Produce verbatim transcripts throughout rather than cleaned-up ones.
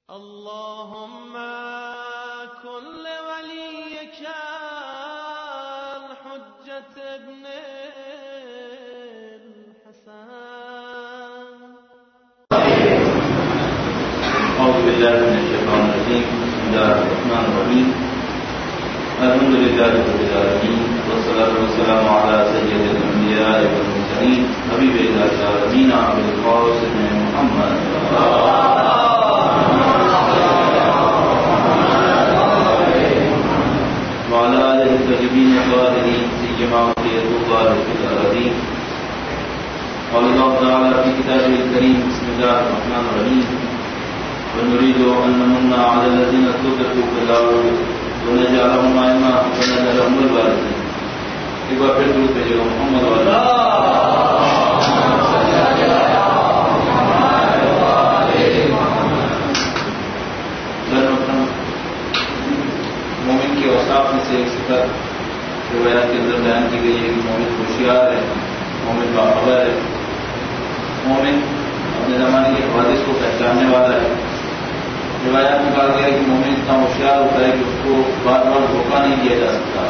اللهم كن لوليك الحجة ابن الحسن. أعوذ بالله من الشيطان الرجيم. بسم الله الرحمن الرحيم. الحمد لله رب العالمين، والصلاة والسلام على سيد الأنبياء والمرسلين حبيب العالمين عبد القاسم محمد وعلى آله الطيبين الطاهرين سيما بقية الله في الأراضين. قال الله تعالى في كتابه الكريم: بسم الله الرحمن الرحيم. ونريد أن نمن على الذين استضعفوا في الأرض ونجعلهم أئمة ونجعلهم الوارثين. ایک بار پھر درود بھیجیے گا محمد والا. مومن کے اوصاف میں سے ایک صفت روایات کے اندر بیان کی گئی ہے کہ مومن ہوشیار ہے، مومن باخبر ہے، مومن اپنے زمانے کے حوادث کو پہچاننے والا ہے. روایات میں کہا گیا کہ مومن اتنا ہوشیار ہوتا ہے کہ اس کو بار بار دھوکہ نہیں دیا جا سکتا.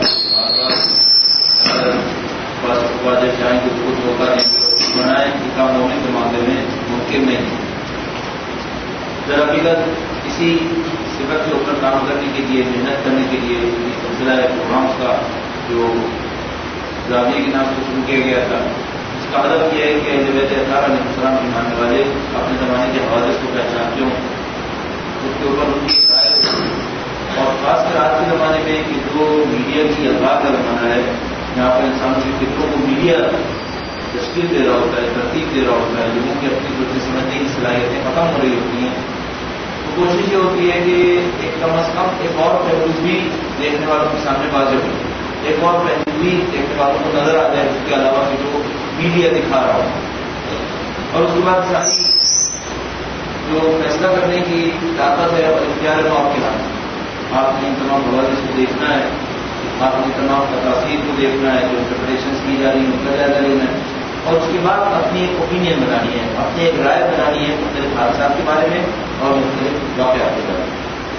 بار بار جب چاہیں کہ اس کو دھوکہ نہیں بنائیں کہ کام مومن کے معاملے میں ممکن نہیں. درحقیقت کسی صفت کے اوپر کام کرنے کے لیے، محنت کرنے کے لیے اس سلسلہ پروگرامس کا جو زاویے کے نام سے شروع کیا گیا تھا، اس کا ہدف یہ ہے کہ اہل بیت اطہار علیہ السلام کے ماننے والے اپنے زمانے کے حوادث کو پہچانتے ہوں، اس کے اوپر ان کی رائے ہو. اور خاص کر آج کے زمانے میں کہ جو میڈیا کی الفاظ کا زمانہ ہے، یہاں پر انسانوں کی فکروں کو میڈیا تشکیل دے رہا ہوتا ہے، ترتیب دے رہا ہوتا ہے، لوگوں کی اپنی سوچنے سمجھنے کی صلاحیتیں ختم ہو رہی ہوتی ہیں. تو کوشش یہ ہوتی ہے کہ ایک کم از کم ایک اور پہلو بھی دیکھنے والوں کے سامنے واضح ہو، ایک اور پہلو بھی دیکھنے والوں کو نظر آ جائے اس کے علاوہ کہ جو میڈیا دکھا رہا ہو. اور اس کے بعد ساری جو فیصلہ کرنے کی طاقت ہے اور اختیار ہے وہ آپ کے ہاتھ. آپ نے ان تمام حوادث کو دیکھنا ہے، آپ نے تمام تفاصیر کو دیکھنا ہے، جو انٹرپریٹیشنس کی جا رہی ہیں ان کا جائزہ لینا ہے، اور اس کے بعد اپنی ایک اوپینین بنانی ہے، اپنی ایک رائے بنانی ہے مختلف حادثات کے بارے میں اور مختلف واقعات کے بارے میں.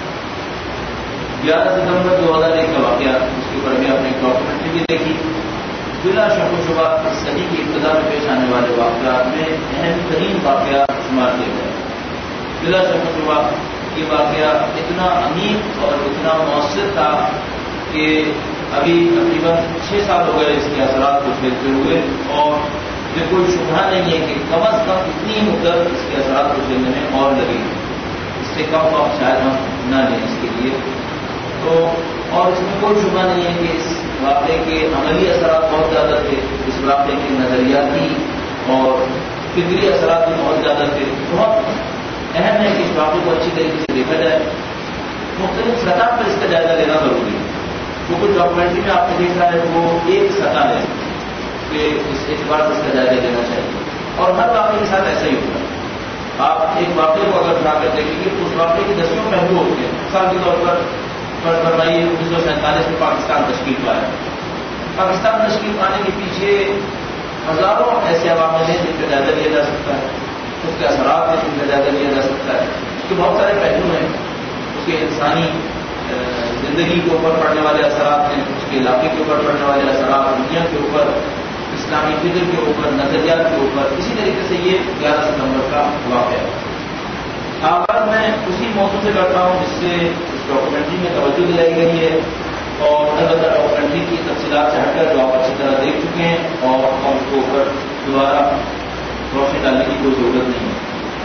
گیارہ ستمبر دو ہزار ایک کا واقعہ، اس کے اوپر ابھی آپ نے ایک ڈاکومنٹری بھی دیکھی. بلا شک و شبہ اس صدی کی ابتدا میں پیش آنے والے واقعات میں اہم ترین واقعہ شمار کیا گیا. بلا شک و شبہ یہ واقعہ اتنا عمیق اور اتنا مؤثر تھا کہ ابھی تقریباً چھ سال ہو گئے اس کے اثرات کو جھیلتے ہوئے، اور یہ کوئی شبہ نہیں ہے کہ کم از کم اتنی مدت اس کے اثرات کو جھیلنے میں اور لگی. اس سے کم وقت شاید ہم نہ لیں اس کے لیے. تو اور اس میں کوئی شبہ نہیں ہے کہ اس واقعے کے عملی اثرات بہت زیادہ تھے، اس واقعے کے نظریاتی اور فکری اثرات بھی بہت زیادہ تھے. بہت اہم ہے کہ اس واقعے کو اچھی طریقے سے دیکھا جائے. مختلف سطح پر اس کا جائزہ لینا ضروری ہے. جو کچھ ڈاکومنٹری میں آپ نے دیکھا ہے وہ ایک سطح ہے کہ اس اعتبار سے اس کا جائزہ لینا چاہیے، اور ہر واقعے کے ساتھ ایسا ہی ہوتا ہے. آپ ایک واقعے کو اگر اٹھا کر دیکھیں گے تو اس واقعے کے دسیوں پہلو ہوتے ہیں. مثال کے طور پر فرض فرمائیے انیس سو سینتالیس میں پاکستان تشکیل پایا. پاکستان تشکیل پانے کے پیچھے ہزاروں ایسے عوامل ہیں جن کا جائزہ لیا جا سکتا ہے، اس کے اثرات ہیں جن کا جائزہ لیا جا سکتا ہے. اس کے بہت سارے پہلو ہیں. اس کے انسانی زندگی کے اوپر پڑنے والے اثرات ہیں، اس کے علاقے کے اوپر پڑنے والے اثرات، دنیا کے اوپر، اسلامی فکر کے اوپر، نظریات کے اوپر. اسی طریقے سے یہ گیارہ ستمبر کا واقعہ ہے. آغاز میں اسی موضوع سے کرتا ہوں جس سے اس ڈاکومنٹری میں توجہ دلائی گئی ہے، اور البتہ ڈاکومنٹری کی تفصیلات سے ہٹ کر جو آپ اچھی طرح دیکھ چکے ہیں، اور ہم اس کے اوپر دوبارہ روشنی ڈالنے کی کوئی ضرورت نہیں ہے.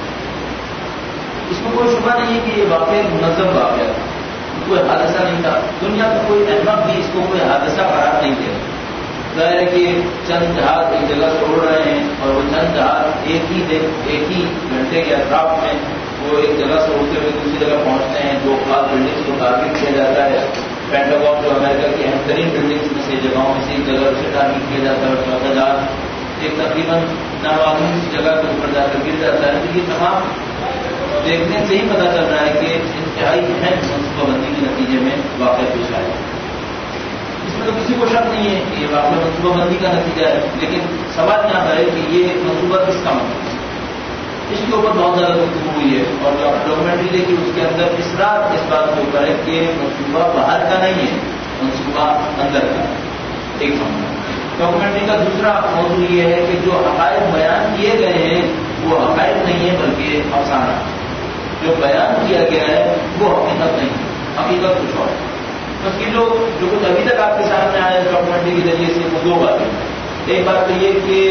اس میں کوئی شبہ نہیں ہے کہ یہ واقعہ منظم واقعہ تھا، کوئی حادثہ نہیں تھا. دنیا کا کوئی احمد بھی اس کو کوئی حادثہ قرار نہیں دیا. ظاہر ہے کہ چند جہاز ایک جگہ سے اڑ رہے ہیں، اور وہ چند جہاز ایک ہی دن ایک ہی گھنٹے کے اطراف میں وہ ایک جگہ سے اڑتے ہوئے دوسری جگہ پہنچتے ہیں. دو خاص بلڈنگس کو ٹارگیٹ کیا جاتا ہے. پینٹاگون جو امریکہ کی اہم ترین بلڈنگس میں سے جگہوں میں سے ایک جگہ اسے ٹارگیٹ کیا جاتا ہے، اور چوتھا جہاز ایک تقریباً نامعلوم جگہ کے اوپر جا کر گر جاتا ہے. تو یہ تمام دیکھنے سے ہی پتہ چل رہا ہے کہ انتہائی اہم منصوبہ بندی کے نتیجے میں واقعہ پیش آیا. اس میں تو کسی کو شک نہیں ہے کہ یہ واقعہ منصوبہ بندی کا نتیجہ ہے، لیکن سوال یہاں ہے کہ یہ منصوبہ کس کا منصوبہ اس کے اوپر بہت زیادہ گفتگو ہوئی ہے اور جو آپ ڈاکومنٹری دیکھی اس کے اندر اصرار اس بات کے اوپر ہے کہ منصوبہ باہر کا نہیں ہے، منصوبہ اندر کا ایک معاملہ۔ ڈاکومنٹری کا دوسرا موضوع یہ ہے کہ جو حقائق بیان کیے گئے ہیں وہ حقائق نہیں ہے بلکہ افسانہ، جو بیان کیا گیا ہے وہ حقیقت نہیں ہے، حقیقت کچھ اور ہے۔ اس کی جو جو کچھ ابھی تک آپ کے سامنے آیا ہے ڈاکومنٹری کے ذریعے سے وہ دو باتیں، ایک بات تو یہ کہ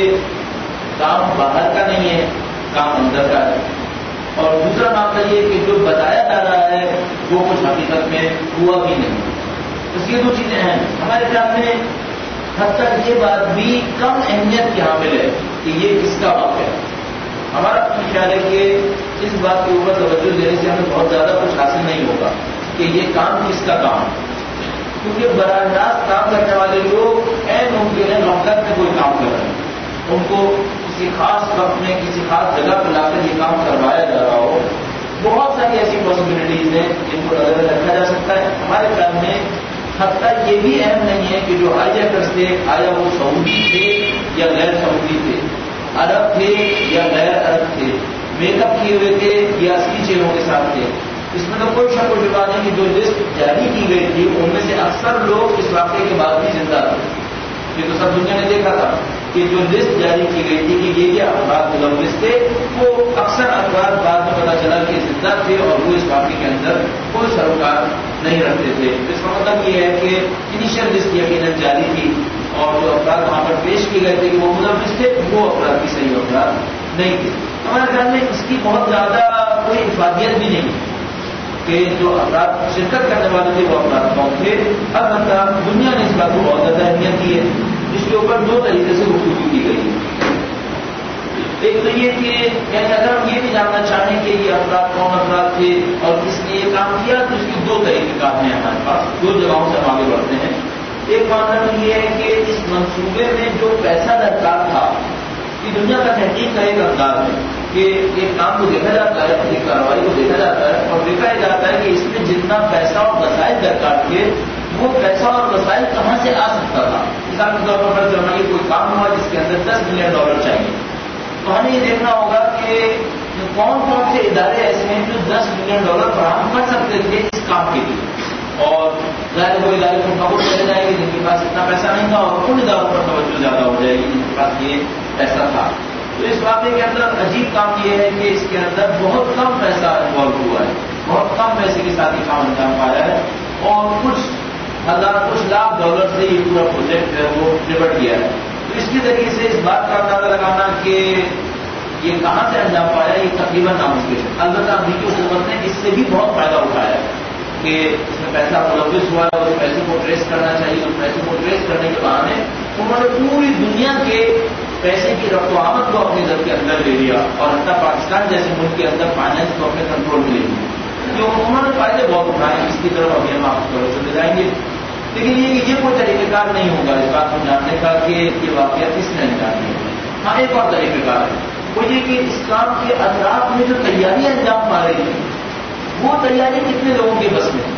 کام باہر کا نہیں ہے، کام اندر کا ہے، اور دوسرا معاملہ یہ کہ جو بتایا جا رہا ہے وہ کچھ حقیقت میں ہوا بھی نہیں۔ اس یہ دو چیزیں ہیں ہمارے خیال میں، حد تک یہ بات بھی کم اہمیت کی حامل ہے کہ یہ کس کا واقعہ ہے۔ ہمارا خیال ہے کہ اس بات کے اوپر توجہ دینے سے ہمیں بہت زیادہ کچھ حاصل نہیں ہوگا کہ یہ کام کس کا کام ہے، کیونکہ براہ راست کام کرنے والے لوگ عین ممکن ہے غفلت میں کوئی کام کر رہے ہیں، ان کو کسی خاص وقت میں کسی خاص جگہ پہ لا کر یہ کام کروایا جا رہا ہو۔ بہت ساری ایسی پاسبلٹیز ہیں جن کو نظر رکھا جا سکتا ہے۔ ہمارے خیال میں حتیٰ یہ بھی اہم نہیں ہے کہ جو ہائی جیکرس تھے آیا وہ سعودی تھے یا غیر سعودی تھے، عرب تھے یا غیر عرب تھے، میک اپ کیے ہوئے تھے یا اصلی چہروں کے ساتھ تھے۔ اس میں تو کوئی شک و شبہ نہیں کہ جو لسٹ جاری کی گئی تھی ان میں سے اکثر لوگ اس واقعے کے بعد بھی زندہ تھے۔ یہ تو سب دنیا نے دیکھا تھا کہ جو لسٹ جاری کی گئی تھی کہ یہ یہ افراد ملوث تھے، وہ اکثر افراد بعد میں پتا چلا کہ زندہ تھے اور وہ اس واقعے کے اندر کوئی سروکار نہیں رکھتے تھے۔ اس کا مطلب یہ ہے کہ انیشیل لسٹ یقیناً جاری تھی اور جو افراد وہاں پر پیش کیے گئے تھے کہ وہ ملوث تھے وہ افراد کی صحیح افراد نہیں تھے۔ ہمارے خیال میں اس کی بہت زیادہ کوئی افادیت بھی نہیں کہ جو افراد شرکت کرنے والے تھے وہ افراد کون تھے۔ البتہ دنیا نے اس بات کو بہت زیادہ اہمیت دی ہے، جس کے اوپر دو طریقے سے گفتگو کی گئی ہے۔ ایک تو یہ کہ یعنی اگر ہم یہ بھی جاننا چاہیں کہ یہ افراد کون افراد تھے اور کس نے یہ کام کیا تو اس کی دو طریقے کار ہیں ہمارے پاس، دو جگہوں سے ہم آگے بڑھتے ہیں۔ ایک معاملہ تو یہ ہے کہ اس منصوبے میں جو پیسہ درکار تھا، کہ دنیا کا تحقیق کا ایک انداز ہے کہ ایک کام کو دیکھا جاتا ہے، ایک کارروائی کو دیکھا جاتا ہے اور دیکھا جاتا ہے کہ اس میں جتنا پیسہ اور وسائل درکار تھے وہ پیسہ اور وسائل کہاں سے آ سکتا تھا۔ مثال کے طور پر فرض کرنا کہ کوئی کام ہوا جس کے اندر دس ملین ڈالر چاہیے، تو ہمیں یہ دیکھنا ہوگا کہ کون کون سے ادارے ایسے ہیں جو دس ملین ڈالر فراہم کر سکتے تھے اس کام کے لیے، اور ظاہر وہ ادارے کو خبر چلے جائے گی جن کے پاس اتنا پیسہ نہیں تھا اور ان اداروں پر توجہ زیادہ ہو جائے گی جن کے پاس یہ پیسہ تھا۔ تو اس واقعے کے اندر عجیب کام یہ ہے کہ اس کے اندر بہت کم پیسہ انوالو ہوا ہے، بہت کم پیسے کے ساتھ یہ کام انجام پایا ہے اور کچھ ہزار کچھ لاکھ ڈالر سے یہ پورا پروجیکٹ ہے وہ نپٹ گیا ہے۔ تو اس کے ذریعے سے اس بات کا اندازہ لگانا کہ یہ کہاں سے انجام پایا یہ تقریباً ناممکن ہے۔ البتہ امریکی حکومت نے اس سے بھی بہت فائدہ اٹھایا ہے کہ اس میں پیسہ ملوث ہوا ہے اور اس پیسے کو ٹریس کرنا چاہیے، اس پیسے کو ٹریس کرنے کے بہانے انہوں نے پوری دنیا کے پیسے کی رفت و آمد کو اپنی ضبط کے اندر لے لیا اور حتیٰ پاکستان جیسے ملک کے اندر فائنینس کو اپنے کنٹرول میں لے لیا، جو انہوں نے فائدے بہت اٹھائے۔ اس کی طرف ابھی ہم آپ کو چلے جائیں گے، لیکن یہ کہ یہ کوئی طریقہ کار نہیں ہوگا اس بات کو جاننے کا کہ یہ واقعہ کس نے انجام دیا۔ ہاں ایک اور طریقہ کار ہے، وہ یہ کہ اس کام کے اطراف میں جو تیاریاں انجام پا رہی ہیں وہ تیاری کتنے لوگوں کے بس میں،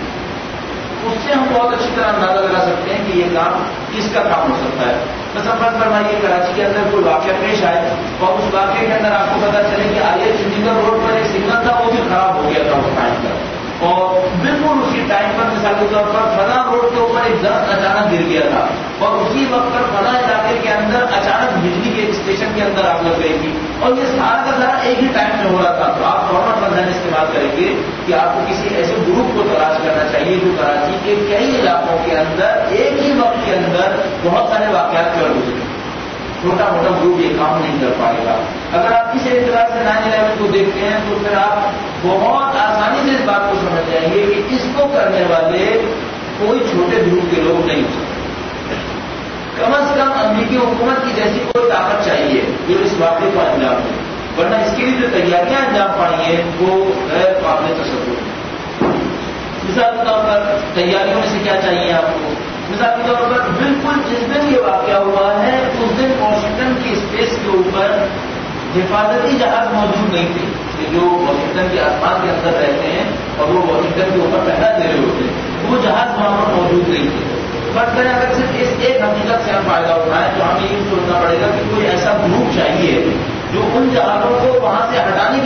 اس سے ہم بہت اچھی طرح اندازہ لگا سکتے ہیں کہ یہ کام کس کا کام ہو سکتا ہے۔ مثلا فرض فرمائیے کراچی کے اندر کوئی واقعہ پیش آئے اور اس واقعے کے اندر آپ کو پتا چلے کہ آئی ایس چنڈیگڑھ روڈ پر ایک سگنل تھا وہ بھی خراب ہو گیا تھا اس ٹائم پر، اور بالکل اسی ٹائم پر مثال کے طور پر فلاں روڈ کے اوپر ایک درخت اچانک گر گیا تھا اور اسی وقت پر فلاں علاقے کے اندر اچانک بجلی کے اسٹیشن کے اندر آگ لگ گئی تھی اور یہ سارا کا سارا ایک ہی ٹائم میں ہو رہا تھا، تو آپ فوراً فضان استعمال کریں گے کہ آپ کو کسی ایسے گروپ کو تلاش کرنا چاہیے جو کراچی کے کئی علاقوں کے اندر ایک ہی وقت کے اندر بہت سارے واقعات پر گزرے۔ چھوٹا موٹا گروپ یہ کام نہیں کر پائے گا۔ اگر آپ کسی اعتبار سے نائن الیون کو دیکھتے ہیں تو پھر آپ بہت آسانی سے اس بات کو سمجھ جائیں گے کہ اس کو کرنے والے کوئی چھوٹے گروپ کے لوگ نہیں ہو سکتے، کم از کم امریکی حکومت کی جیسی کوئی طاقت چاہیے جو اس واقعے کو انجام دے، ورنہ اس کے لیے جو تیاریاں انجام پانی ہیں وہ غیر قابل تصور ہیں۔ مثال کے طور پر تیاریوں میں سے کیا چاہیے آپ کو؟ مثال کے طور پر بالکل جس دن یہ واقعہ ہوا ہے اس دن واشنگٹن کی اسپیس کے اوپر حفاظتی جہاز موجود نہیں تھے، کہ جو واشنگٹن کے آسمان کے اندر رہتے ہیں اور وہ واشنگٹن کے اوپر پہلا دے رہے ہوتے ہیں، وہ جہاز وہاں پر موجود نہیں تھے۔ فرض کریں اگر صرف اس ایک حقیقت سے ہم فائدہ اٹھائیں تو ہمیں یہ سوچنا پڑے گا کہ کوئی ایسا گروپ چاہیے جو ان جہازوں کو وہاں سے ہٹانے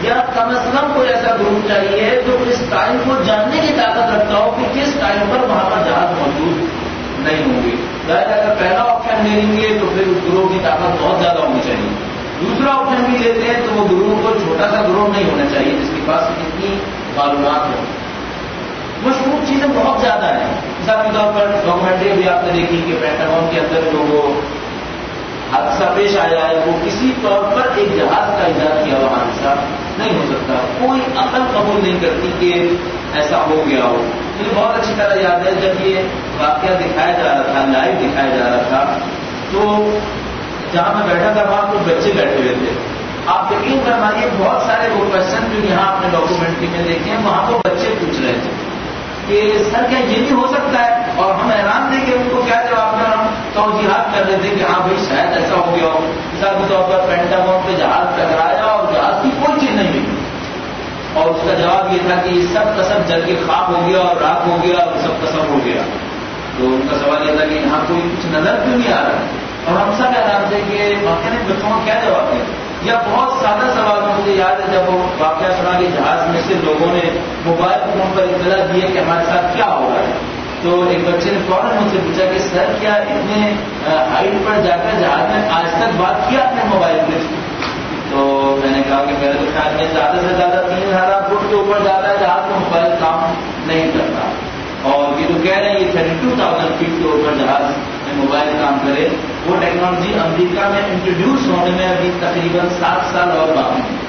یا کم از کم کوئی ایسا گروپ چاہیے جو اس ٹائم کو جاننے کی طاقت رکھتا ہو کہ کس ٹائم پر وہاں پر جہاز موجود نہیں ہوں گے. ظاہر اگر پہلا آپشن لے لیں گے تو پھر اس گروہ کی طاقت بہت زیادہ ہونی چاہیے. دوسرا آپشن بھی لیتے ہیں تو وہ گروہ کو چھوٹا سا گروہ نہیں ہونا چاہیے جس کے پاس اتنی معلومات ہو. مشہور چیزیں بہت زیادہ ہیں. مثال کے طور پر ڈاکومنٹری بھی آپ نے دیکھی کہ پینٹاگون کے اندر جو وہ حادثہ پیش آیا ہے وہ کسی طور پر ایک جہاز کا ایجاد کیا ہوا حادثہ نہیں ہو سکتا. کوئی عقل قبول نہیں کرتی کہ ایسا ہو گیا ہو. مجھے بہت اچھی طرح یاد ہے جب یہ واقعہ دکھایا جا رہا تھا، لائیو دکھایا جا رہا تھا، تو جہاں میں بیٹھا تھا وہاں کچھ بچے بیٹھے ہوئے تھے. آپ یقین فرمائیے بہت سارے وہ کوشچن جو یہاں آپ نے ڈاکومنٹری میں دیکھے ہیں وہاں وہ بچے پوچھ رہے تھے کہ سر کیا یہ بھی ہو سکتا ہے، اور ہم حیران تھے کہ ان کو کیا جواب دیں. ہم توجیحات کر رہے تھے کہ ہاں بھائی شاید ایسا ہو گیا ہو. مثال کے طور پر پینٹاگون پہ جہاز ٹکرایا اور جہاز کی کوئی چیز نہیں ملی، اور اس کا جواب یہ تھا کہ یہ سب قسم جل کے خاک ہو گیا اور راک ہو گیا اور سب قسم ہو گیا. تو ان کا سوال یہ تھا کہ یہاں کوئی کچھ نظر کیوں نہیں آ رہا. اور ہم سب حیران تھے کہ واقعہ نے بچوں کو کیا جواب دیں. یا بہت سادہ سوال مجھے یاد ہے جب وہ واقعہ سنا کہ جہاز میں سے لوگوں نے موبائل فون پر اطلاع دی کہ ہمارے ساتھ کیا ہو رہا ہے. تو ایک بچے نے فوراً مجھ سے پوچھا کہ سر کیا اتنے ہائٹ پر جا کر جہاز میں آج تک بات کیا اپنے موبائل پہ. تو میں نے کہا کہ میرے تو خیال میں زیادہ سے زیادہ تین ہزار فٹ کے اوپر جاتا ہے جہاز میں موبائل کام نہیں کرتا. اور یہ تو کہہ رہے ہیں یہ تھرٹی ٹو تھاؤزینڈ فیٹ کے اوپر جہاز میں موبائل کام کرے. وہ ٹیکنالوجی امریکہ میں انٹروڈیوس ہونے میں ابھی تقریباً سات سال اور باقی ہے.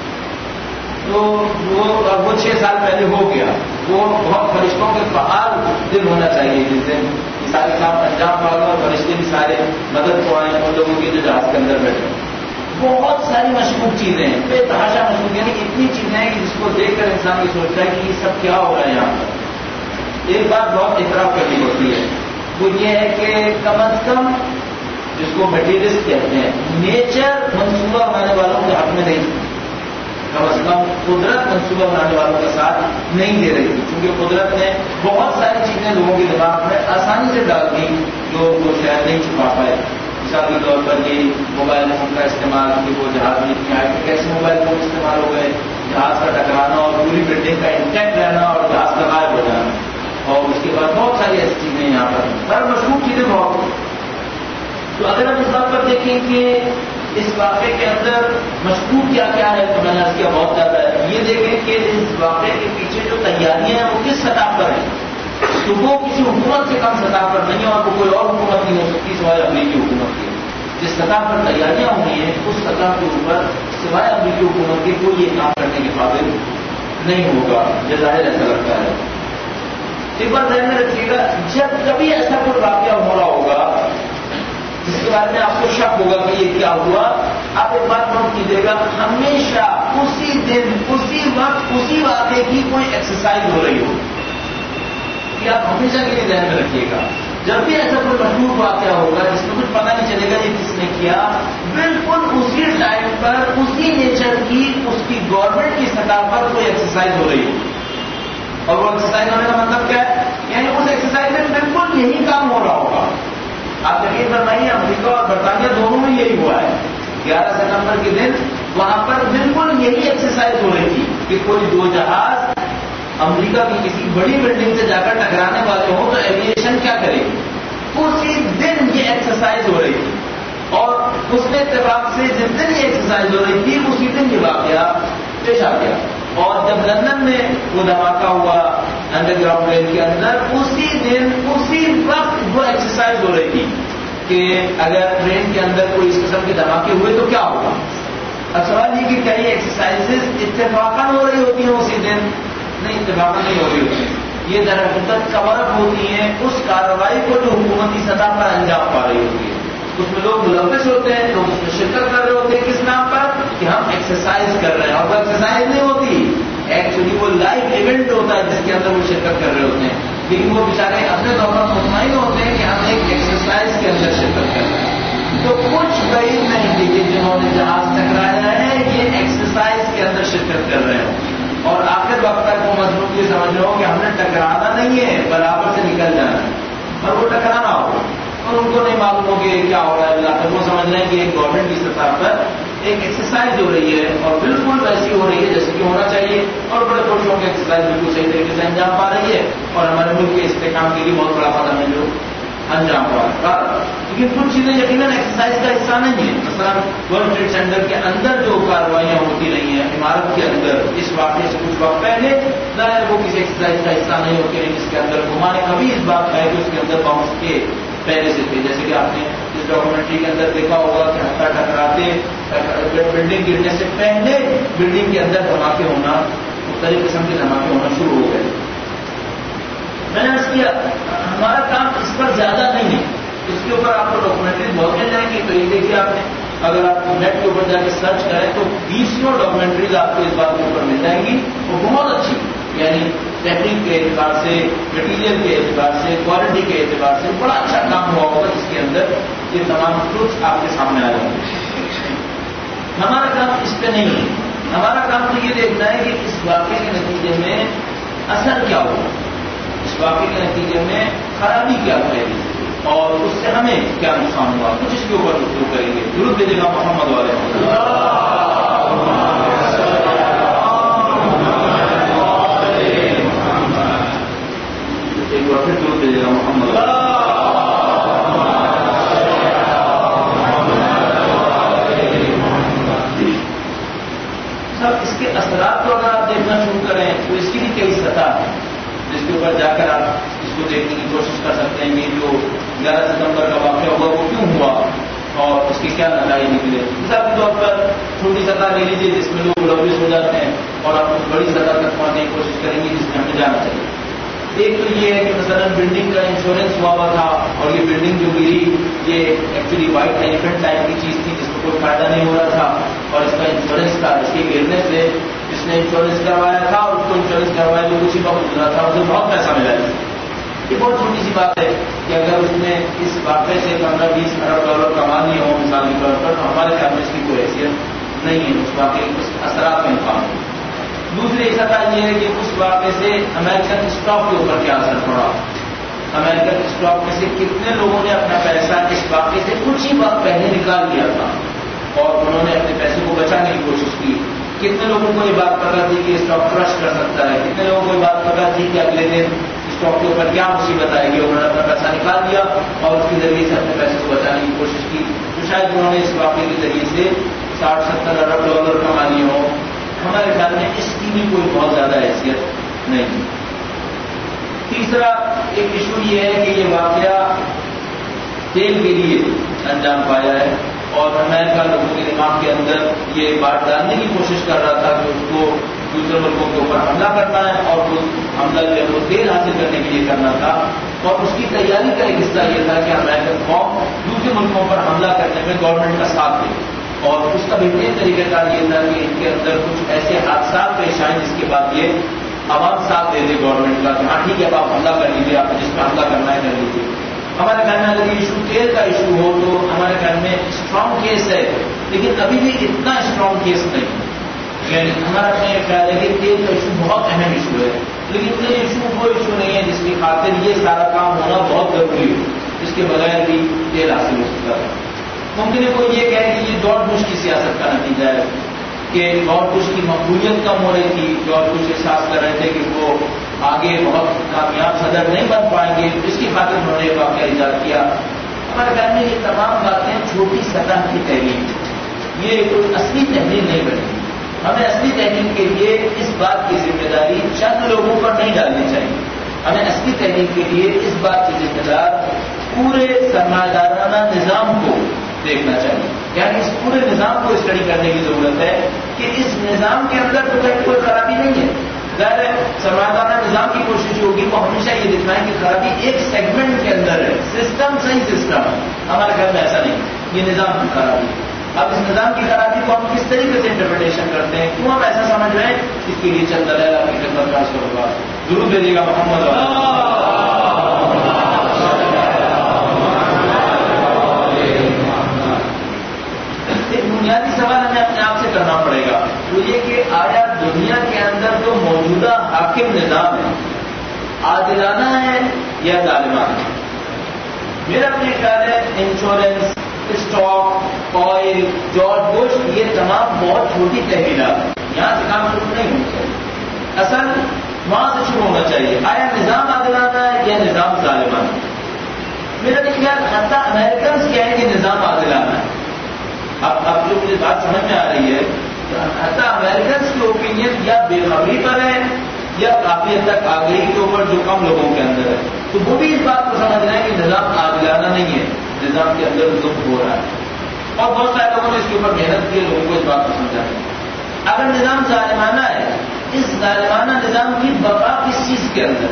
تو وہ وہ چھ سال پہلے ہو گیا. وہ بہت فرشتوں کے فعال دل ہونا چاہیے جس دن یہ سارے کام انجام پاؤ اور فرشتے بھی سارے مدد کو آئے ان لوگوں کے جو جہاز کے اندر بیٹھے. بہت ساری مشہور چیزیں ہیں، بے تحاشا مشہور، یعنی اتنی چیزیں ہیں کہ جس کو دیکھ کر انسان یہ سوچتا ہے کہ یہ سب کیا ہو رہا ہے یہاں پر. ایک بات بہت اعتراف کرنی ہوتی ہے وہ یہ ہے کہ کم از کم جس کو مٹیریلسٹ کہتے ہیں نیچر منصوبہ بنانے والوں کے حق میں نہیں تھی. کم از کم قدرت منصوبہ بنانے والوں کا ساتھ نہیں دے رہی تھی، کیونکہ قدرت نے بہت ساری چیزیں لوگوں کے دماغ میں آسانی سے ڈال دی جو وہ شاید نہیں چھپا پائے. مثال کے طور پر یہ موبائل فون کا استعمال کہ وہ جہاز میں اتنی آئے کیسے موبائل فون استعمال ہو گئے، جہاز کا ٹکرانا اور پوری بلڈنگ کا انٹیکٹ رہنا اور جہاز کا غائب ہو جانا. اور اس کے بعد بہت ساری ایسی چیزیں یہاں پر ہر مشہور چیزیں بہت. تو اگر ہم اس بات پر دیکھیں کہ اس واقعے کے اندر مشہور کیا کیا ہے تو میں نے کیا بہت زیادہ ہے. یہ دیکھیں کہ اس واقعے کے پیچھے جو تیاریاں ہیں وہ کس سطح پر ہیں. تو وہ کسی حکومت سے کم سطح پر نہیں ہے اور وہ کوئی اور حکومت نہیں ہو سکتی سوائے امریکی حکومت کی. جس سطح پر تیاریاں ہوئی ہیں اس سطح کے اوپر سوائے امریکی حکومت کے کوئی یہ کام کرنے کے قابل نہیں ہوگا. یہ ظاہر ایسا لگتا ہے. ایک بار ذہن میں رکھیے گا جب کبھی ایسا کوئی واقعہ ہو رہا ہوگا جس کے بارے میں آپ کو شک ہوگا کہ یہ کیا ہوا، آپ ایک بات نوٹ کیجیے گا ہمیشہ اسی دن اسی وقت اسی واقعے کی کوئی ایکسرسائز ہو رہی ہو. یہ آپ ہمیشہ کے لیے ذہن میں رکھیے گا. جب بھی ایسا کوئی مشہور واقعہ ہوگا جس میں کچھ پتہ نہیں چلے گا یہ کس نے کیا، بالکل اسی ٹائم پر اسی نیچر کی اس کی گورنمنٹ کی سطح پر کوئی ایکسرسائز ہو رہی ہو. اور وہ ایکسرسائز ہونے کا مطلب کیا ہے، یعنی اس ایکسرسائز میں بالکل یہی کام ہو رہا ہوگا. آپ یقین فرمائیے امریکہ اور برطانیہ دونوں میں یہی ہوا ہے. گیارہ ستمبر کے دن وہاں پر بالکل یہی ایکسرسائز ہو رہی تھی کہ کوئی دو جہاز امریکہ کی کسی بڑی بلڈنگ سے جا کر ٹکرانے والے ہوں تو ایویشن کیا کرے گی. اسی دن یہ ایکسرسائز ہو رہی تھی اور اس میں اتفاق سے جس دن یہ ایکسرسائز ہو رہی تھی اسی دن یہ واقعہ پیش آ گیا. اور جب لندن میں وہ دھماکہ ہوا انڈر گراؤنڈ ریل کے اندر اسی دن اسی وقت وہ ایکسرسائز ہو رہی تھی کہ اگر ٹرین کے اندر کوئی اس قسم کے دھماکے ہوئے تو کیا ہوگا. اب سوال یہ کہ کیا یہ ایکسرسائز اتفاقاً ہو رہی ہوتی ہیں اسی دن؟ نہیں، اتفاقاً نہیں ہو رہی ہوتی. یہ در حقیقت کور اپ ہوتی ہیں اس کارروائی کو جو حکومتی سطح پر انجام پا رہی ہوتی ہے. اس میں لوگ ملوث ہوتے ہیں، لوگ اس میں شرکت کر رہے ہوتے ہیں. کس نام پر کہ ہم ایکسرسائز کر رہے ہیں. اور وہ ایکسرسائز نہیں ہوتی، ایکچولی وہ لائیو ایونٹ ہوتا ہے جس کے اندر وہ شرکت کر رہے ہوتے ہیں. لیکن وہ بیچارے اپنے طور پر مطمئن ہوتے ہیں کہ ہم ایک ایکسرسائز کے اندر شرکت کر رہے ہیں. تو کچھ بعید نہیں تھی کہ جنہوں نے جہاز ٹکرایا ہے یہ ایکسرسائز کے اندر شرکت کر رہے ہیں. اور آخر وقت تک وہ مضمون یہ سمجھ رہے ہو کہ ہم نے ٹکرانا نہیں ہے، برابر سے نکل جانا ہے. اور وہ ٹکرانا ہوگا اور ان کو نہیں معلوم ہو کہ کیا ہو رہا ہے. وہ سمجھ رہے ہیں کہ ایک گورنمنٹ کی سطح پر ایک ایکسرسائز ہو رہی ہے اور بالکل ویسی ہو رہی ہے جیسے کہ ہونا چاہیے، اور بڑے خوشوں کی ایکسرسائز بالکل صحیح طریقے سے انجام پا رہی ہے، اور ہمارے ملک کے استحکام کے لیے بہت بڑا قدم ہے جو انجام پا رہا ہے۔ لیکن کچھ چیزیں یقیناً ایکسرسائز کا حصہ نہیں ہے۔ مثلا ورلڈ ٹریڈ سینٹر کے اندر جو کارروائیاں ہوتی رہی ہیں عمارت کے اندر اس واقعے سے کچھ وقت پہلے، ظاہر وہ کسی ایکسرسائز کا حصہ نہیں ہوتی رہی جس کے اندر گھمانے کبھی اس بات کا ہے کہ اس کے اندر باؤنس کے پہلے سے تھے، جیسے کہ آپ نے اس ڈاکومنٹری کے اندر دیکھا ہوگا کہ ہتھا ٹکراتے بلڈنگ گرنے سے پہلے بلڈنگ کے اندر دھماکے ہونا، مختلف قسم کے دھماکے ہونا شروع ہو گئے۔ میں نے عرض کیا ہمارا کام اس پر زیادہ نہیں ہے، اس کے اوپر آپ کو ڈاکومنٹری بہت مل جائیں گی، تو یہ دیکھیے آپ نے اگر آپ نیٹ کے اوپر جا کے سرچ کریں تو بیسوں ڈاکومنٹریز آپ کو اس بات کے اوپر مل جائیں گی، وہ بہت اچھی، یعنی ٹیکنیک کے اعتبار سے، مٹیریل کے اعتبار سے، کوالٹی کے اعتبار سے بڑا اچھا کام ہوا ہوگا جس کے اندر یہ تمام ٹروتس آپ کے سامنے آ جائیں گے۔ ہمارا کام اس پہ نہیں ہے، ہمارا کام تو یہ دیکھنا ہے کہ اس واقعے کے نتیجے میں اثر کیا ہوگا، اس واقعے کے نتیجے میں خرابی کیا پڑے گی اور اس سے ہمیں کیا نقصان ہوا، کچھ اس کے اوپر گفتگو کریں گے۔ درود بھیجے گا محمد والے ایک بار پھر درود بھیجے گا محمد والے۔ سب اس کے اثرات کو اگر آپ دیکھنا شروع کریں تو اس کی بھی کئی سطح ہے جس کے اوپر جا کر آپ اس کو دیکھنے کی کوشش کر سکتے ہیں کہ جو گیارہ ستمبر کا واقعہ ہوا وہ کیوں ہوا اور اس کے کیا نتائج نکلے۔ مثال کے طور پر چھوٹی سطح لے لیجیے جس میں لوگ ملوث ہو جاتے ہیں اور آپ اس بڑی سطح تک پہنچنے کی کوشش کریں گے جس میں ہمیں جانا چاہیے۔ ایک تو یہ ہے کہ مثلا بلڈنگ کا انشورنس ہوا ہوا تھا اور یہ بلڈنگ جو گری یہ ایکچولی وائٹ ایلیفنٹ ٹائپ کی چیز تھی جس کو کوئی فائدہ نہیں ہو رہا تھا اور اس کا انشورنس تھا، اس کے گرنے سے جس نے انشورنس کروایا تھا اور اس کو انشورنس کروایا جو کچھ وقت گزرا تھا اسے بہت پیسہ ملا ہے۔ یہ بہت چھوٹی سی بات ہے کہ اگر اس نے اس واقعے سے پندرہ بیس ارب ڈالر کما لیے ہوں مثال کے طور پر تو ہمارے خیال میں اس کی کوئی حیثیت نہیں ہے، اس واقعے کے اثرات کا امکان ہے۔ دوسری سطح یہ ہے کہ اس واقعے سے امریکن اسٹاک کے اوپر کیا اثر پڑا، امریکن اسٹاک میں سے کتنے لوگوں نے اپنا پیسہ اس واقعے سے کچھ ہی وقت پہلے نکال لیا تھا اور انہوں نے اپنے پیسے کو بچانے کی کوشش کی، کتنے لوگوں کو یہ بات پتا تھی کہ اسٹاک کرش کر سکتا ہے، کتنے لوگوں کو یہ بات پتا تھی کہ اگلے دن اسٹاک کے اوپر کیا مصیبت آئے گی، انہوں نے اپنا پیسہ نکال دیا اور اس کے ذریعے سے اپنے پیسے کو بچانے کی کوشش کی، تو شاید انہوں نے اس واقعے کے ذریعے سے ساٹھ ستر ارب ڈالر کما لیے ہوں۔ ہمارے خیال میں اس کی بھی کوئی بہت زیادہ حیثیت نہیں۔ تیسرا ایک ایشو یہ ہے کہ یہ واقعہ تیل کے لیے انجام پایا ہے اور امریکہ لوگوں کے دماغ کے اندر یہ بات ڈالنے کی کوشش کر رہا تھا کہ اس کو دوسرے ملکوں کے اوپر حملہ کرنا ہے اور وہ حملہ جو ہے وہ تیل حاصل کرنے کے لیے کرنا تھا، اور اس کی تیاری کا ایک حصہ یہ تھا کہ امریکن قوم دوسرے ملکوں پر حملہ کرنے میں گورنمنٹ کا ساتھ دے، اور اس کا بہترین طریقہ کار یہ تھا کہ ان کے اندر کچھ ایسے حادثات پیش آئیں جس کے بعد یہ عوام ساتھ دے دے گورنمنٹ کا کہ ہاں ٹھیک ہے اب آپ حملہ کر لیجیے، آپ جس پہ حملہ کرنا ہے کر لیجیے۔ ہمارے خیال میں اگر یہ ایشو تیل کا ایشو ہو تو ہمارے خیال میں اسٹرانگ کیس ہے، لیکن ابھی بھی اتنا اسٹرانگ کیس نہیں، یعنی ہمارا خیال ہے کہ تیل کا ایشو بہت اہم ایشو ہے، لیکن یہ ایشو وہ ایشو نہیں ہے جس کی خاطر یہ سارا کام ہونا بہت ضروری ہے، اس کے بغیر بھی تیل حاصل ہو سکتا ہے۔ ممکن ہے کوئی یہ کہے کہ یہ جارج بش کی سیاست کا نتیجہ ہے کہ جارج بش کی مقبولیت کم ہو رہی تھی، جارج بش احساس کر رہے تھے کہ وہ آگے بہت کامیاب صدر نہیں بن پائیں گے، اس کی خاطر انہوں نے یہ واقعہ ایجاد کیا۔ ہمارے خیال میں یہ تمام باتیں چھوٹی سطح کی تحریک، یہ کوئی اصلی تحریر نہیں بنی۔ ہمیں اصلی تحریک کے لیے اس بات کی ذمہ داری چند لوگوں پر نہیں ڈالنی چاہیے، ہمیں اصلی تحریک کے لیے اس بات کی ذمہ دار پورے سرمایہ دارانہ نظام کو دیکھنا چاہیے، یعنی اس پورے نظام کو اسٹڈی کرنے کی ضرورت ہے کہ اس نظام کے اندر تو کوئی خرابی نہیں ہے۔ ظاہر ہے سرمایہ دارانہ نظام کی کوشش ہوگی وہ ہمیشہ یہ دکھائیں کہ خرابی ایک سیگمنٹ کے اندر ہے، سسٹم صحیح سسٹم ہے، ہمارے گھر میں ایسا نہیں، یہ نظام کی خرابی ہے۔ اب اس نظام کی خرابی کو ہم کس طریقے سے انٹرپریٹیشن کرتے ہیں، کیوں ہم ایسا سمجھ رہے ہیں، اس کے لیے چند دلائل آپ کی خدمت پیش کروں گا۔ درود بھیجیے گا محمد ایک بنیادی سوال ہمیں اپنے آپ سے کرنا پڑے گا، وہ یہ کہ آیا دنیا کے اندر جو موجودہ حاکم نظام ہے عادلانہ ہے یا ظالمانہ ہے؟ میرا اپنے خیال ہے insurance, stock, oil, George Bush, یہ تمام بہت چھوٹی تحویلات ہیں، یہاں سے کام شروع نہیں ہونا چاہیے، اصل وہاں سے شروع ہونا چاہیے. آیا نظام عادلانہ ہے یا نظام ظالمانہ ہے؟ میرا خیال حتیٰ امریکنس کیا ہے کہ نظام عادلانہ ہے. اب اب جو مجھے بات سمجھ میں آ رہی ہے، حتیٰ امریکنس کی اوپینین یا بے خبری پر ہے یا کافی حد تک آگہی کے اوپر جو کم لوگوں کے اندر ہے، تو وہ بھی اس بات کو سمجھ رہے ہیں کہ نظام عادلانہ نہیں ہے، نظام کے اندر ظلم ہو رہا ہے. اور بہت سارے لوگوں نے اس کے اوپر محنت کی ہے، لوگوں کو اس بات کو سمجھانا. اگر نظام ظالمانہ ہے، اس ظالمانہ نظام کی بقا کس چیز کے اندر؟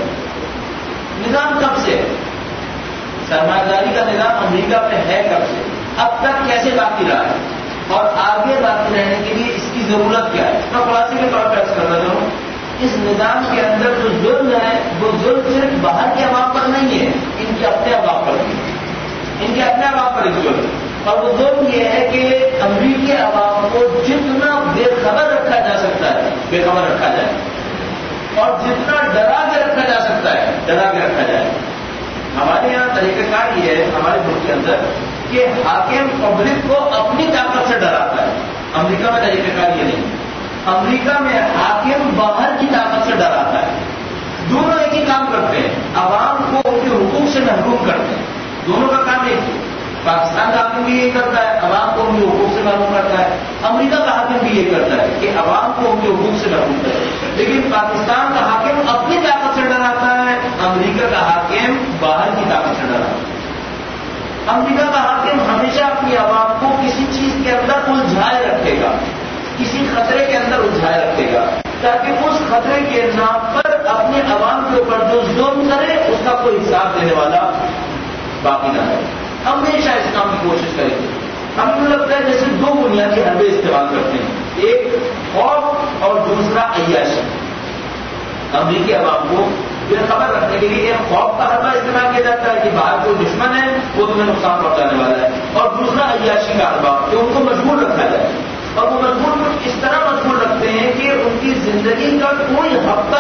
نظام کب سے ہے؟ سرمایہ داری کا نظام امریکہ میں ہے کب سے؟ اب تک کیسے باقی رہا ہے؟ اور آگے باقی رہنے کے لیے اس کی ضرورت کیا ہے؟ میں خلاصے کے طور پر عرض کرتا ہوں، اس نظام کے اندر جو ظلم ہے وہ ظلم صرف باہر کے عوام پر نہیں ہے، ان کے اپنے عوام پر بھی، ان کے اپنے عوام پر ایک ظلم. اور وہ ظلم یہ ہے کہ امریکی عوام کو جتنا بے خبر رکھا جا سکتا ہے بے خبر رکھا جائے، اور جتنا ڈرا کے رکھا جا سکتا ہے ڈرا کے رکھا جائے. ہمارے یہاں طریقہ کار یہ ہے ہمارے ملک کے اندر کہ حاکم پبلک کو اپنی طاقت سے ڈراتا ہے. امریکہ میں طریقہ کار یہ نہیں. امریکہ میں حاکم باہر کی طاقت سے ڈراتا ہے. دونوں ایک ہی کام کرتے ہیں، عوام کو ان کے حقوق سے محروم کرتے ہیں. دونوں کا کام ایک ہے. پاکستان کا حاکم بھی یہ کرتا ہے، عوام کو ان کے حقوق سے محروم کرتا ہے. امریکہ کا حاکم بھی یہ کرتا ہے کہ عوام کو ان کے حقوق سے محروم کرے. لیکن پاکستان کا حاکم اپنی طاقت سے ڈراتا ہے، امریکہ کا حاکم باہر کی طاقت سے ڈراتا ہے. امریکہ کا حاکم ہمیشہ اپنی عوام کو کسی چیز کے اندر الجھائے رکھے گا، کسی خطرے کے اندر الجھائے رکھے گا، تاکہ اس خطرے کے نام پر اپنے عوام کے اوپر جو ظلم کرے اس کا کوئی حساب دینے والا باقی نہ رہے. ہمیشہ اس کام کی کوشش کریں گے. ہمیں تو لگتا ہے جیسے دو بنیادی حربے استعمال کرتے ہیں، ایک خوف اور دوسرا عیاشی. امریکی عوام کو بے خبر رکھنے کے لیے ایک خوف کا حربہ استعمال کیا جاتا ہے کہ باہر کوئی دشمن ہے وہ تمہیں نقصان پہنچانے والا ہے، اور دوسرا عیاشی کا حربہ کہ ان کو مجبور رکھا جائے. اور وہ مجبور اس طرح مجبور رکھتے ہیں کہ ان کی زندگی کا کوئی ہفتہ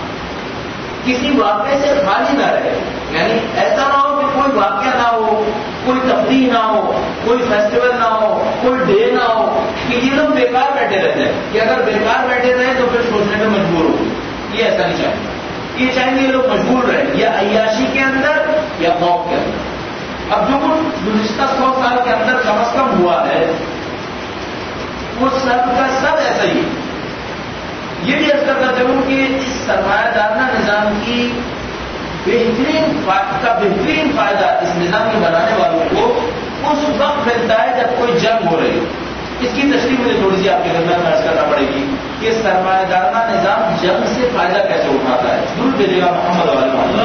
کسی واقعے سے خالی نہ رہے. یعنی ایسا نہ ہو کہ کوئی واقعہ نہ ہو، کوئی تفریح نہ ہو، کوئی فیسٹیول نہ ہو، کوئی ڈے نہ ہو، کہ یہ لوگ بیکار بیٹھے رہتے ہیں کہ اگر بیکار بیٹھے رہے تو پھر سوچنے میں مجبور ہو. یہ ایسا نہیں چاہیے. یہ چاہیں گے یہ لوگ مجبور رہیں یا عیاشی کے اندر یا خوف کے اندر. اب جو کچھ گزشتہ سو سال کے اندر کم از کم ہوا ہے وہ سب کا سب ایسا ہی. یہ بھی عرض کرتا چلوں کہ اس سرمایہ دارانہ نظام کی بہترین کا بہترین فائدہ اس نظام کے بنانے والوں کو اس وقت ملتا ہے جب کوئی جنگ ہو رہی. اس کی تشریح مجھے تھوڑی سی آپ کے خدمت میں عرض کرنا پڑے گی کہ سرمایہ دارانہ نظام جنگ سے فائدہ کیسے اٹھاتا ہے. ضرور بھیجے گا محمد علیہ.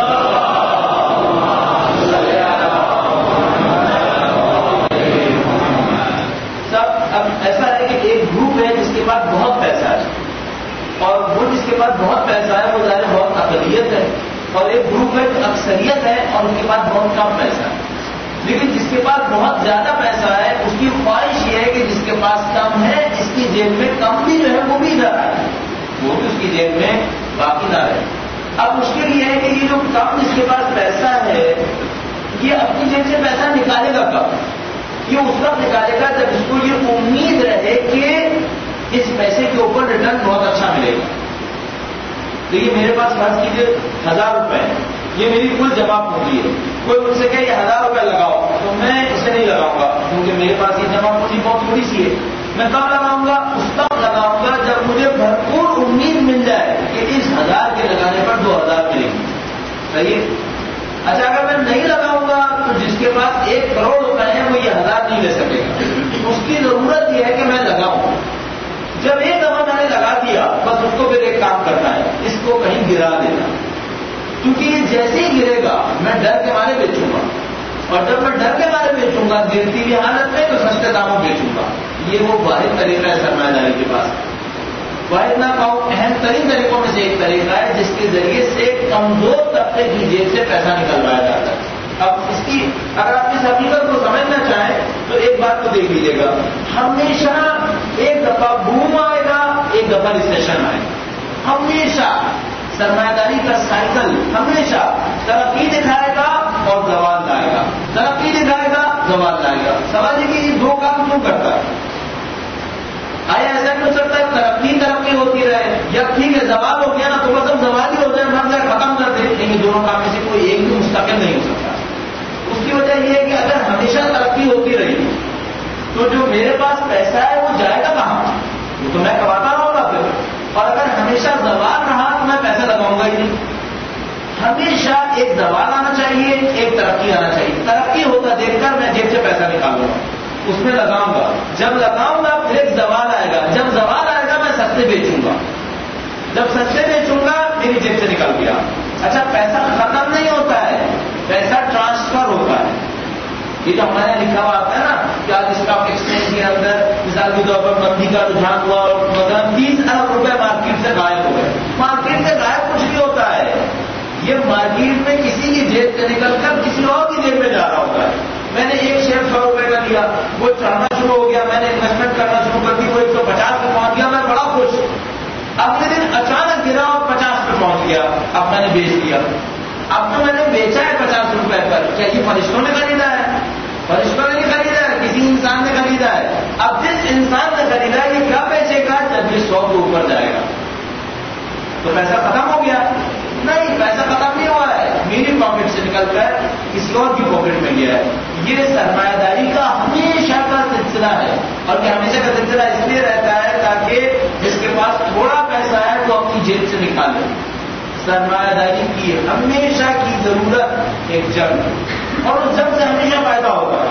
سب اب ایسا ہے کہ ایک گروپ ہے جس کے پاس بہت پیسہ ہے، اور وہ جس کے پاس بہت پیسہ ہے وہ ظاہر بہت اقلیت ہے، اور ایک گروپ ہے جو اکثریت ہے اور اس کے پاس بہت کم پیسہ ہے. لیکن جس کے پاس بہت زیادہ پیسہ ہے اس کی خواہش یہ ہے کہ جس کے پاس کم ہے اس کی جیب میں کم بھی جو ہے وہ بھی نہ رہے، وہ بھی اس کی جیب میں باقی نہ رہے. اب مشکل یہ ہے کہ یہ جو کم جس کے پاس پیسہ ہے یہ اپنی جیب سے پیسہ نکالے گا کب؟ یہ اس وقت نکالے گا جب اس کو یہ امید رہے کہ اس پیسے کے اوپر ریٹرن بہت اچھا ملے گا. تو یہ میرے پاس فرض کیجیے ہزار روپے ہے، یہ میری کل جمع پونجی ہے. کوئی مجھ سے کہ یہ ہزار روپے لگاؤ تو میں اسے نہیں لگاؤں گا کیونکہ میرے پاس یہ جمع پونجی بہت تھوڑی سی ہے. میں کب لگاؤں گا؟ اس وقت لگاؤں گا جب مجھے بھرپور امید مل جائے کہ اس ہزار کے لگانے پر دو ہزار ملیں گے. صحیح ہے. اچھا اگر میں نہیں لگاؤں گا تو جس کے پاس ایک کروڑ روپے ہیں وہ یہ ہزار نہیں لے سکے گا. اس کی ضرورت یہ ہے کہ میں لگاؤں. جب ایک دفعہ میں نے لگا دیا بس اس کو پھر ایک کام کرنا ہے، اس کو کہیں گرا دینا. کیونکہ یہ جیسے ہی گرے گا میں ڈر کے مارے بیچوں گا، اور جب میں ڈر کے مارے بیچوں گا گرتی ہوئی حالت میں تو سستے داموں بیچوں گا. یہ وہ واحد طریقہ ہے سرمایہ داری کے پاس. واحد نہ کہوں اہم ترین طریقوں میں سے ایک طریقہ ہے جس کے ذریعے سے کمزور طبقے کی جیب سے پیسہ نکلوایا جاتا ہے. اب اس کی اگر آپ اس حقیقت کو سمجھنا چاہیں تو ایک بات کو دیکھ لیجیے گا، ہمیشہ ایک دفعہ بوم آئے گا ایک دفعہ ریسیشن آئے گا. ہمیشہ سرمایہ داری کا سائیکل ہمیشہ ترقی دکھائے گا اور زوال لائے گا، ترقی دکھائے گا زوال لائے گا. سوال یہ کہ یہ دو کام کیوں کرتا ہے؟ آیا ایسا نہیں ہو سکتا ہے ترقی ترقی ہوتی رہے یا ٹھیک ہے زوال ہو گیا نا تو مطلب زوال ہی ہو جائے مر جائے ختم کر دے, لیکن دونوں کام میں سے کوئی ایک بھی مستقل نہیں ہو سکتا. اس کی وجہ یہ ہے کہ اگر ہمیشہ ترقی ہوتی رہی تو جو میرے پاس پیسہ ہے وہ جائے گا کہاں؟ وہ تو میں کماتا رہوں گا پھر. اور اگر ہمیشہ زوال رہا تو میں پیسہ لگاؤں گا ہی نہیں. ہمیشہ ایک زوال آنا چاہیے, ایک ترقی آنا چاہیے. ترقی ہوتا دیکھ کر میں جیب سے پیسہ نکالوں گا, اس میں لگاؤں گا. جب لگاؤں گا پھر ایک زوال آئے گا, جب زوال آئے گا میں سستے بیچوں گا, جب سستے بیچوں گا میری جیب سے نکل گیا. اچھا پیسہ ختم نہیں ہوتا ہے, پیسہ ٹرانسفر ہوتا ہے. یہ جو ہمارے لکھا ہوا آتا ہے نا کہ آج اسٹاک ایکسچینج کے اندر مثال کے طور پر مندی کا رجحان ہوا اور مثلاً تیس ارب روپے مارکیٹ سے غائب ہو گئے. مارکیٹ سے غائب کچھ نہیں ہوتا ہے, یہ مارکیٹ میں کسی کی جیب سے نکل کر کسی اور کی جیب میں جا رہا ہوتا ہے. میں نے ایک شیئر سو روپے کا لیا, وہ چڑھنا شروع ہو گیا, میں نے انویسٹمنٹ کرنا شروع کر دی, وہ ایک سو پچاس پہ پہنچ گیا, میں بڑا خوش. اگلے دن اچانک گرا اور پچاس پہ پہنچ گیا, اب میں نے بیچ دیا. اب تو میں نے بیچا ہے پچاس روپے پر, کیا یہ فرشتوں نے خریدا ہے؟ فرشتوں نے نہیں خریدا ہے, کسی انسان نے خریدا ہے. اب جس انسان نے خریدا ہے یہ کیا بیچے گا؟ جب یہ سو کے اوپر جائے گا. تو پیسہ ختم ہو گیا؟ نہیں, پیسہ ختم نہیں ہوا ہے, میری پاکٹ سے نکل کر کسی اور کی پاکٹ میں گیا ہے. یہ سرمایہ داری کا ہمیشہ کا سلسلہ ہے, اور یہ ہمیشہ کا سلسلہ اس لیے رہتا ہے تاکہ جس کے پاس تھوڑا پیسہ ہے تو اپنی جیب سے نکالے. سرمایہ داری کی ہمیشہ کی ضرورت ایک جنگ, اور اس جنگ سے ہمیشہ فائدہ ہوگا.